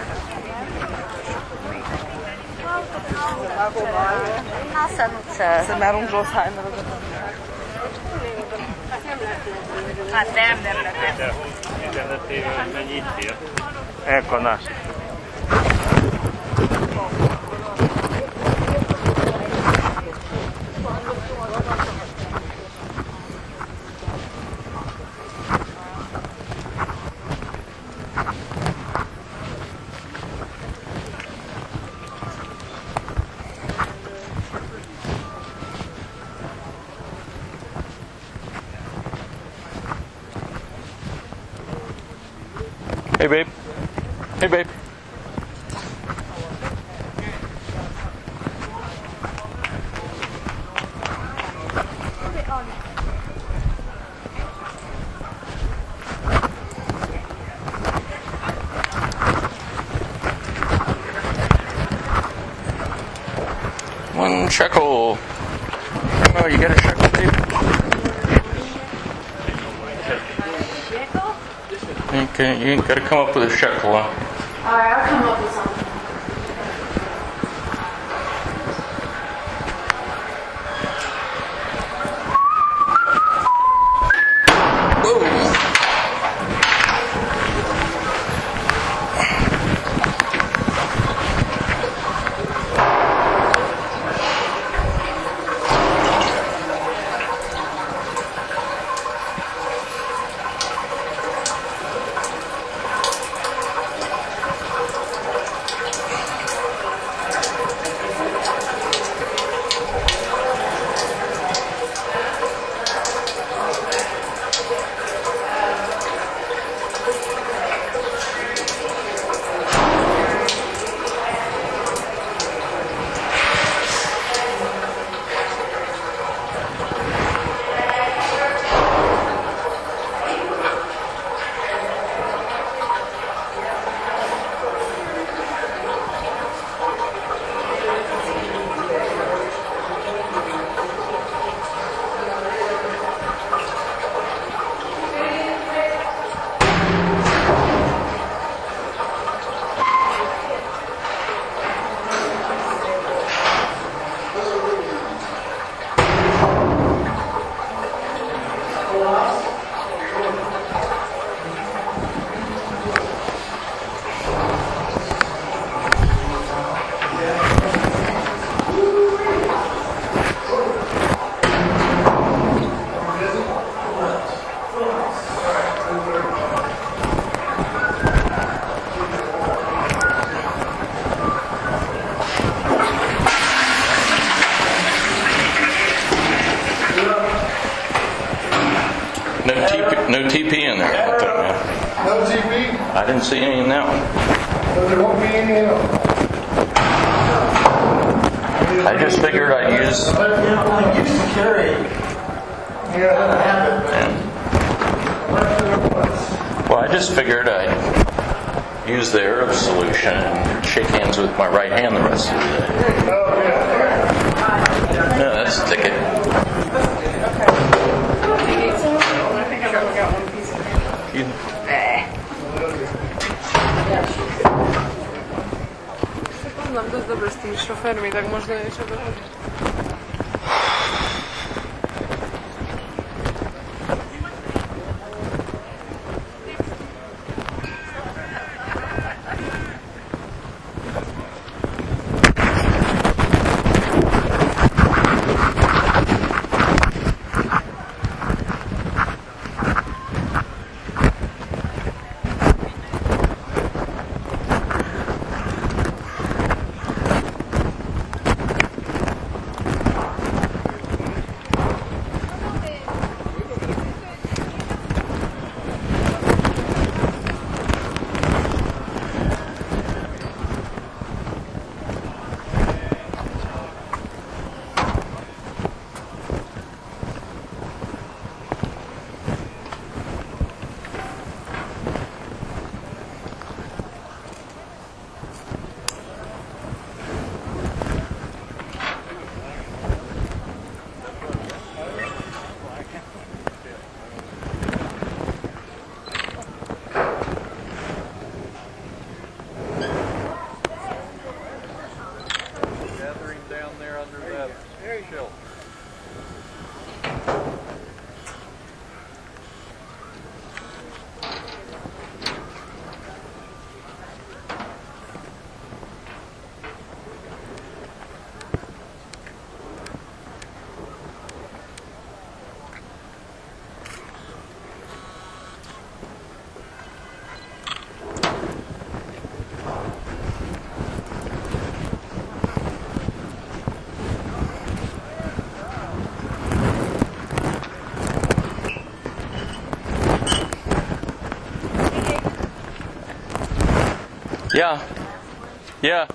Hassan utca. Se már Rosheim. Hát nem, nem, nem. Internetével mennyi itt ér? Elkanás. Hey, babe. Hey, babe. One shekel. Oh, you got a shekel, babe? Okay, you got to come up with a shekel, huh? All right, I'll come up with something. No T P in there. I think, man. No T V? I didn't see any in that one. So there won't be any in them. I just figured I'd use. But you know, I used to carry. Yeah, I have it. Well, I just figured I'd use the Arab solution and shake hands with my right hand the rest of the day. Oh, yeah. No, that's a ticket. You, Znam dość dobre z tymi szofermi, tak można jeszcze dochodzić. yeah. Yeah.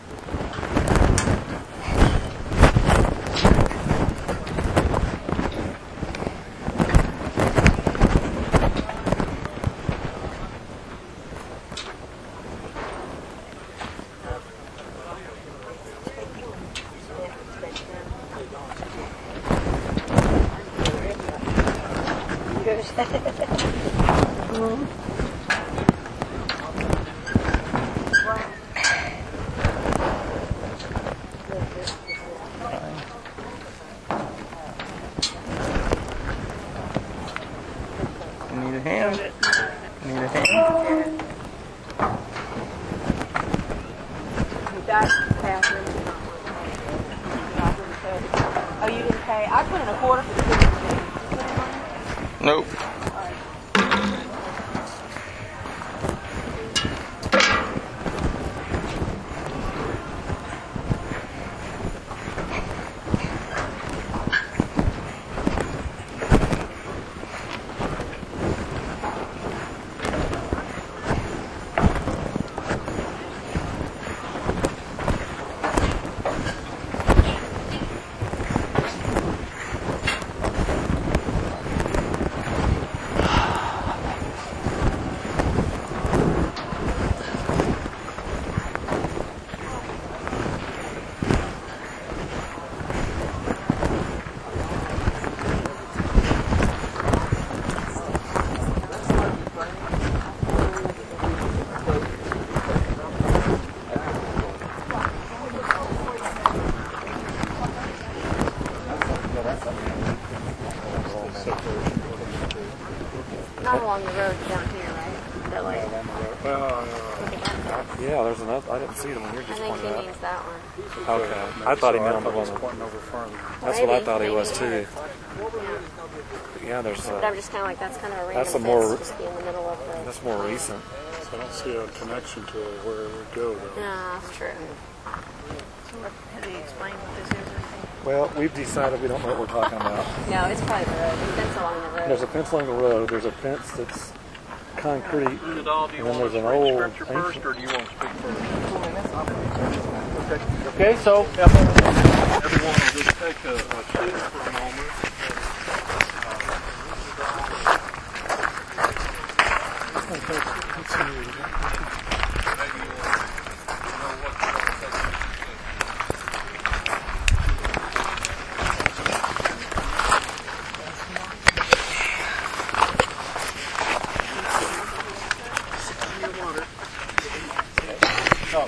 Need a hand? Need a hand? That's Catherine. Oh, you didn't pay? I put in a quarter for the Nope. Not along the road down here, right? That way. Well, uh, yeah, there's another. I didn't see the one you're I just think pointing he at. means that one. Okay, I thought he meant the one pointing over further. That's Maybe, what I thought he maybe was he too. is. Yeah, there's. But I'm Uh, just kind of like, that's kind of a random That's a more- fence just be in the middle of the... that's more recent. So I don't see a connection to where it would go, though. No, that's true. So what, have they explained what this is or anything? Well, we've decided we don't know what we're talking about. No, it's probably the road. There's a fence along the road. There's a fence along the road. There's a fence that's concrete. And Nadal, do you then want there's to an read old scripture first, ancient. or do you want to speak first? Okay, so Everyone will just take a, a seat for a moment. So,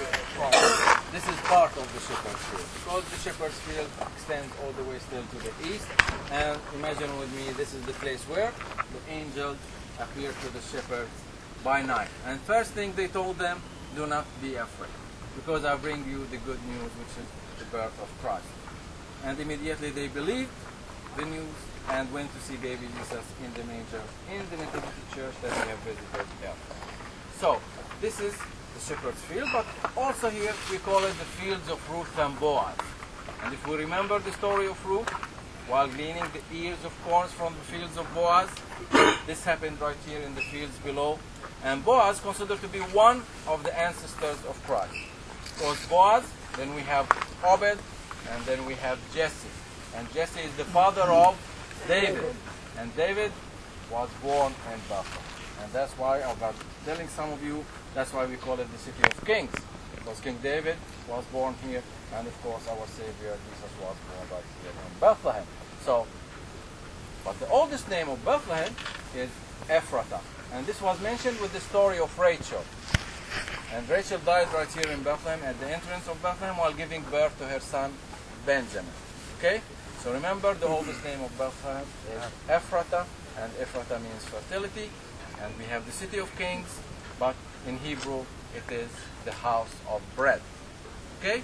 this is part of the shepherd's field, because the shepherd's field extends all the way still to the east. And imagine with me, this is the place where the angels appeared to the shepherds by night. And first thing they told them, do not be afraid, because I bring you the good news, which is the birth of Christ. And immediately they believed the news and went to see baby Jesus in the manger, in the Nativity Church that we have visited here. So, this is the shepherd's field, but also here we call it the fields of Ruth and Boaz. And if we remember the story of Ruth, while gleaning the ears of corn from the fields of Boaz, this happened right here in the fields below. And Boaz considered to be one of the ancestors of Christ. Because Boaz, then we have Obed, and then we have Jesse. And Jesse is the father of David. And David was born in Bethlehem. And that's why I was telling some of you, that's why we call it the City of Kings. Because King David was born here, and of course our Savior Jesus was born right here in Bethlehem. So, but the oldest name of Bethlehem is Ephrata. And this was mentioned with the story of Rachel. And Rachel died right here in Bethlehem at the entrance of Bethlehem while giving birth to her son Benjamin. Okay? So remember, the oldest name of Bethlehem is Ephrata, and Ephrata means fertility. And we have the City of Kings, but in Hebrew it is the house of bread. Okay?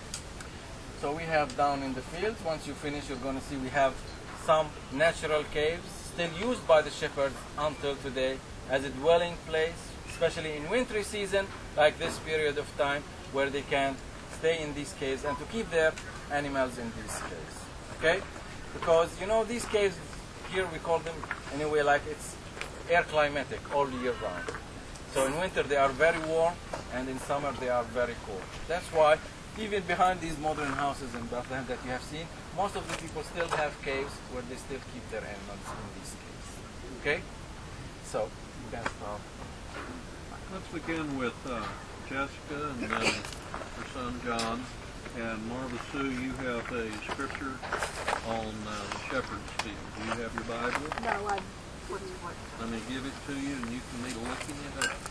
So we have down in the fields, once you finish you're going to see we have some natural caves still used by the shepherds until today as a dwelling place, especially in wintry season like this period of time, where they can stay in these caves and to keep their animals in these caves. Okay? Because you know these caves here we call them anyway like it's air climatic all year round. So in winter they are very warm, and in summer they are very cold. That's why even behind these modern houses in Bethlehem that you have seen, most of the people still have caves where they still keep their animals in these caves. Okay? So you can start. Let's begin with uh, Jessica and then her son John. And Marva Sue, you have a scripture on uh, the shepherd's field. Do you have your Bible? No, I wouldn't want. Let me give it to you, and you can be looking it up.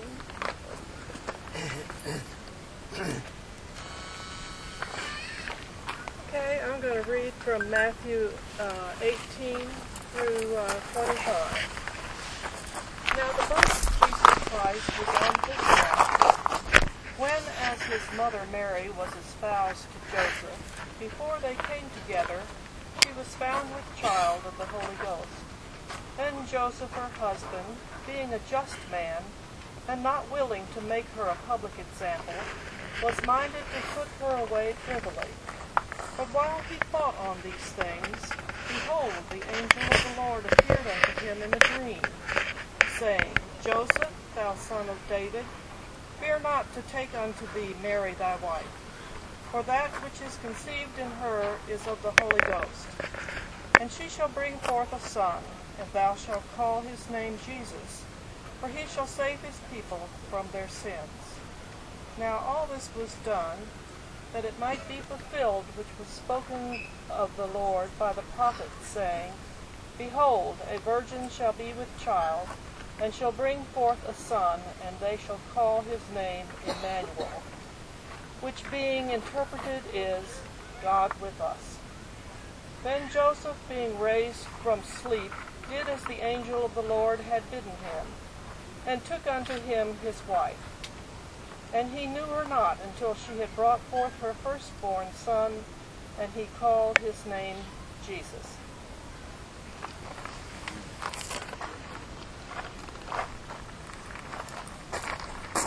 Okay, I'm going to read from Matthew uh, eighteen through uh, twenty-five. Now the birth of Jesus Christ was on this night, when, as his mother Mary was espoused to Joseph, before they came together, she was found with child of the Holy Ghost. Then Joseph, her husband, being a just man, and not willing to make her a public example, was minded to put her away privily. But while he thought on these things, behold, the angel of the Lord appeared unto him in a dream, saying, Joseph, thou son of David, fear not to take unto thee Mary thy wife, for that which is conceived in her is of the Holy Ghost. And she shall bring forth a son, and thou shalt call his name Jesus, for he shall save his people from their sins. Now all this was done, that it might be fulfilled which was spoken of the Lord by the prophet, saying, Behold, a virgin shall be with child, and shall bring forth a son, and they shall call his name Emmanuel, which being interpreted is, God with us. Then Joseph, being raised from sleep, did as the angel of the Lord had bidden him, and took unto him his wife. And he knew her not until she had brought forth her firstborn son, and he called his name Jesus.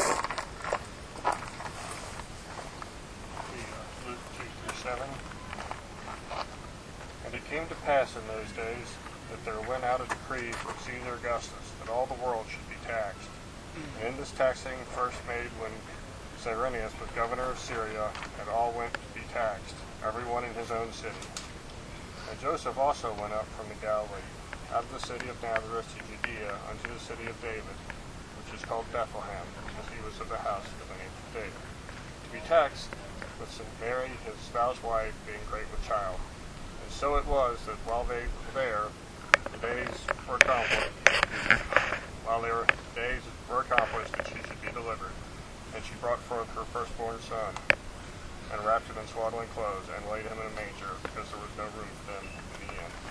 Luke two through seven. that there went out a decree from Caesar Augustus that all the world should be taxed. And in this taxing first made when Cyrenius was governor of Syria, and all went to be taxed, everyone in his own city. And Joseph also went up from the Galilee, out of the city of Nazareth to Judea, unto the city of David, which is called Bethlehem, because he was of the house of the name of David, to be taxed with Saint Mary, his spouse wife, being great with child. And so it was that while they were there, the days were accomplished, while their days were accomplished that she should be delivered. And she brought forth her firstborn son, and wrapped him in swaddling clothes, and laid him in a manger, because there was no room for them in the inn.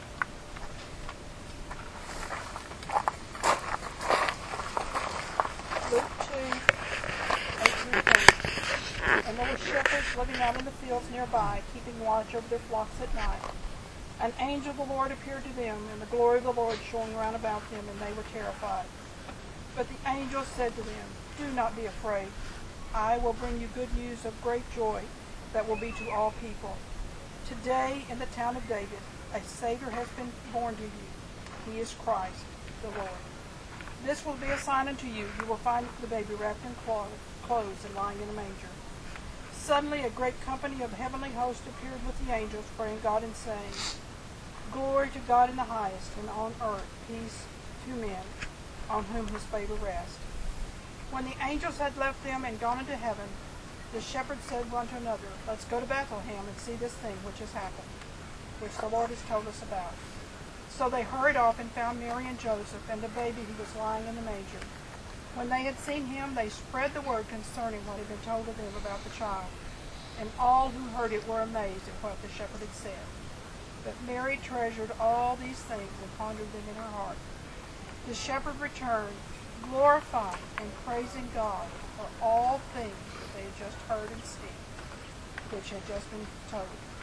Luke two, eighteen to twenty. And there were shepherds living out in the fields nearby, keeping watch over their flocks at night. An angel of the Lord appeared to them, and the glory of the Lord shone round about them, and they were terrified. But the angel said to them, "Do not be afraid. I will bring you good news of great joy that will be to all people. Today in the town of David, a Savior has been born to you. He is Christ, the Lord. This will be a sign unto you. You will find the baby wrapped in clothes and lying in a manger." Suddenly a great company of heavenly hosts appeared with the angels, praying God and saying, "Glory to God in the highest, and on earth peace to men, on whom his favor rests." When the angels had left them and gone into heaven, the shepherds said one to another, "Let's go to Bethlehem and see this thing which has happened, which the Lord has told us about." So they hurried off and found Mary and Joseph and the baby who was lying in the manger. When they had seen him, they spread the word concerning what had been told to them about the child. And all who heard it were amazed at what the shepherd had said. But Mary treasured all these things and pondered them in her heart. The shepherd returned, glorifying and praising God for all things that they had just heard and seen, which had just been told.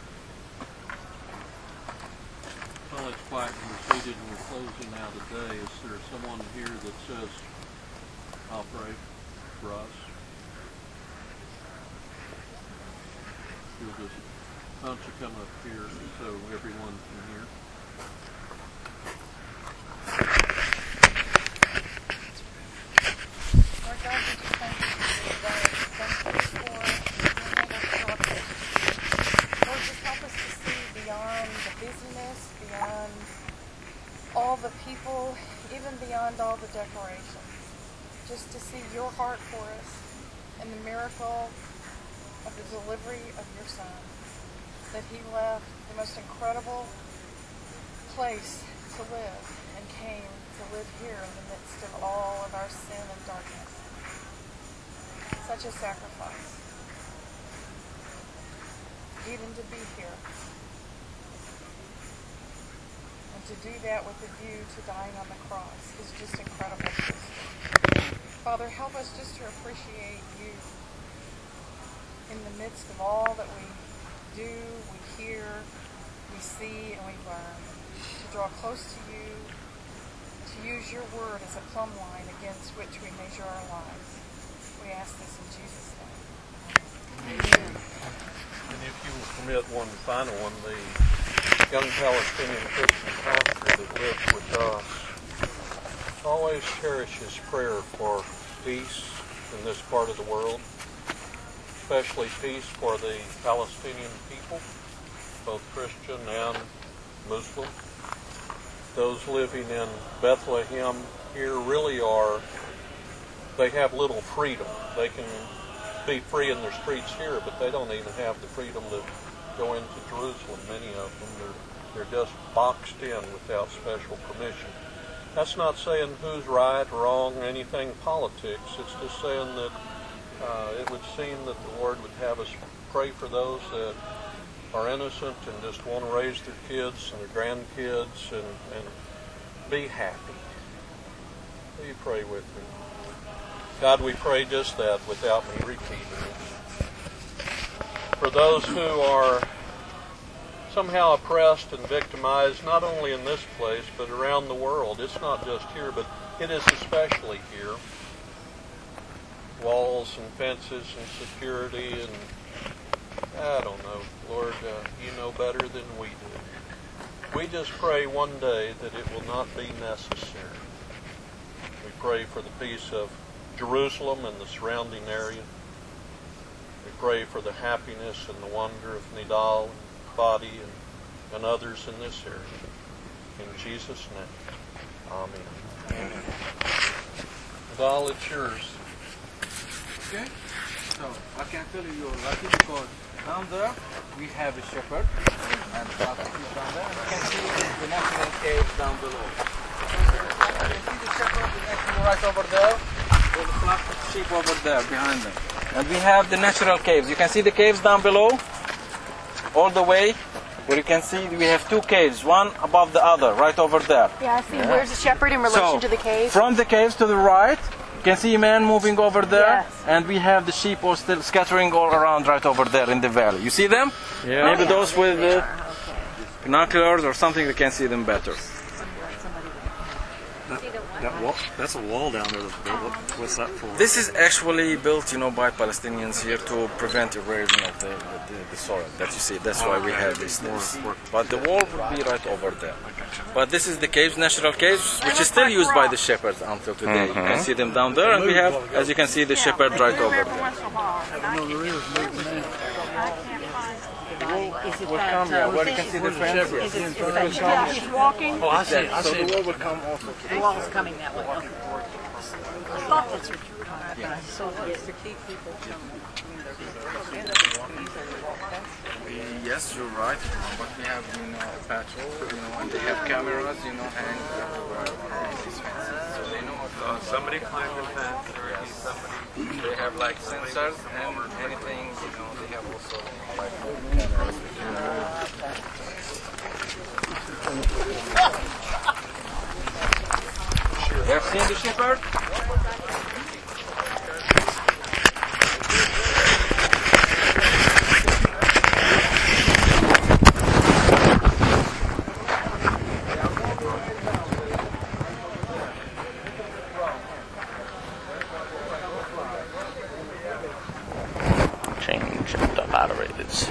Well, it's quiet and we're seated and we're closing out today. Is there someone here that says, "I'll pray for us"? You'll just, why don't you come up here so everyone can hear? Lord God, we just thank you for the day. Thank you for your Lord, just help us to see beyond the busyness, beyond all the people, even beyond all the decorations. Just to see your heart for us and the miracle of the delivery of your Son. That he left the most incredible place to live and came to live here in the midst of all of our sin and darkness. Such a sacrifice. Even to be here. And to do that with a view to dying on the cross is just incredible. Father, help us just to appreciate you in the midst of all that we do, we hear, we see, and we learn. To draw close to you, to use your word as a plumb line against which we measure our lives. We ask this in Jesus' name. Amen. And if you will permit one final one, the young Palestinian Christian pastor that lives with us always cherishes prayer for peace in this part of the world, especially peace for the Palestinian people, both Christian and Muslim. Those living in Bethlehem here really are, they have little freedom. They can be free in their streets here, but they don't even have the freedom to go into Jerusalem. Many of them, they're, they're just boxed in without special permission. That's not saying who's right, wrong, anything politics. It's just saying that uh, it would seem that the Lord would have us pray for those that are innocent and just want to raise their kids and their grandkids and, and be happy. Will you pray with me? God, we pray just that without me repeating it. For those who are somehow oppressed and victimized, not only in this place, but around the world. It's not just here, but it is especially here. Walls and fences and security and, I don't know, Lord, uh, you know better than we do. We just pray one day that it will not be necessary. We pray for the peace of Jerusalem and the surrounding area. We pray for the happiness and the wonder of Nidal and Fadi and, and others in this area. In Jesus' name, amen. Nidal, it's yours. Okay? So, I can tell you you're lucky because down there we have a shepherd and Prophet is down there. And you can see the natural cave down below. You can see the shepherd is actually right over there. There's a flock of sheep over there behind them. And we have the natural caves. You can see the caves down below, all the way, where you can see we have two caves, one above the other, right over there. Yeah, I see. Yeah. Where's the shepherd in relation so, to the cave? From the caves to the right, you can see a man moving over there, yes. And we have the sheep all still scattering all around right over there in the valley. You see them? Yeah. Maybe Oh, yeah. those with uh, binoculars or something, we can see them better. That, that wall, that's a wall down there that's built. What, what's that for? This is actually built, you know, by Palestinians here to prevent erosion of the, the, the soil that you see. That's why we have these things. But the wall will be right over there. But this is the caves, natural caves, which is still used by the shepherds until today. Mm-hmm. You can see them down there, and we have, as you can see, the shepherd right over there. Is it Will that, come, yeah, uh, where you can see the fence. Is it, is that shepherd he's walking? Oh, I see it, I So see the it. wall will come also. The wall's coming that way. Okay. I thought that's what you were talking about. So what's to keep people from... Yes, you're right. But we have, you know, a patrol, you know, and they have cameras, you know, hanging everywhere around these fences. So they know what So somebody climbed the fence, or somebody... they have like sensors and anything, you know, they have also like cameras. You have seen the shepherd? Change the batteries.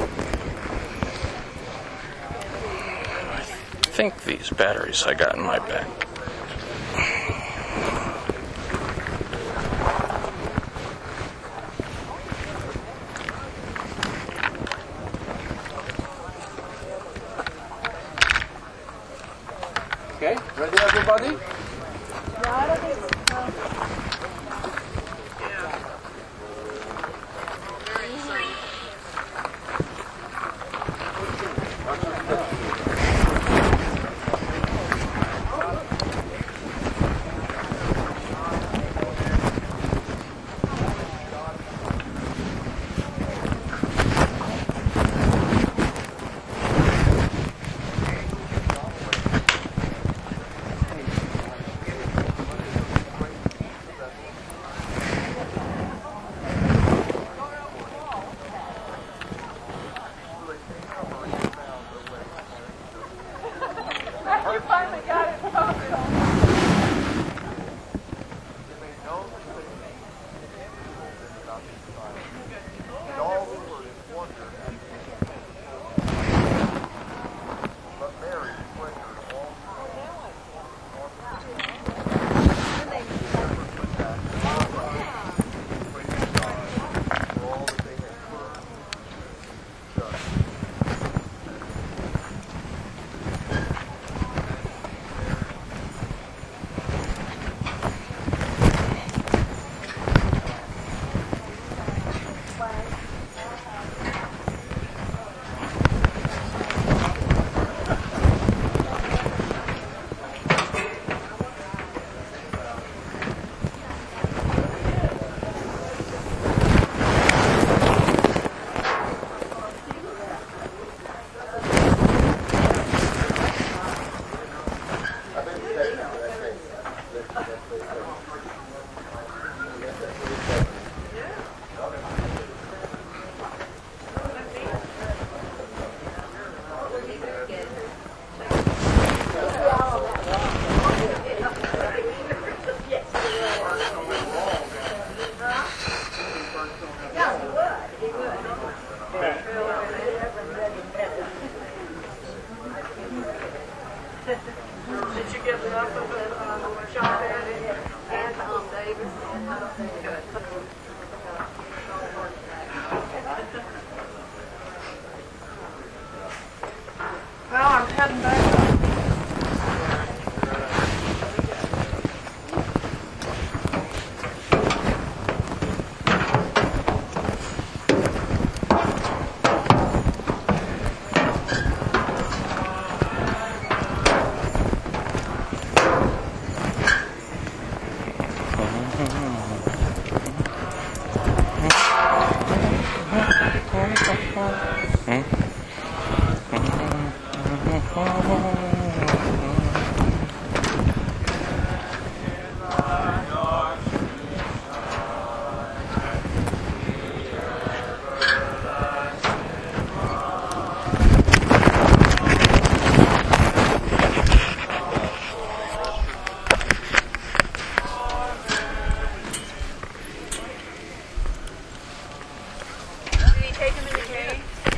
I think these batteries I got in my bag. Okay, ready everybody? You finally got it. Well, I'm heading back up. Did he take him in the cave?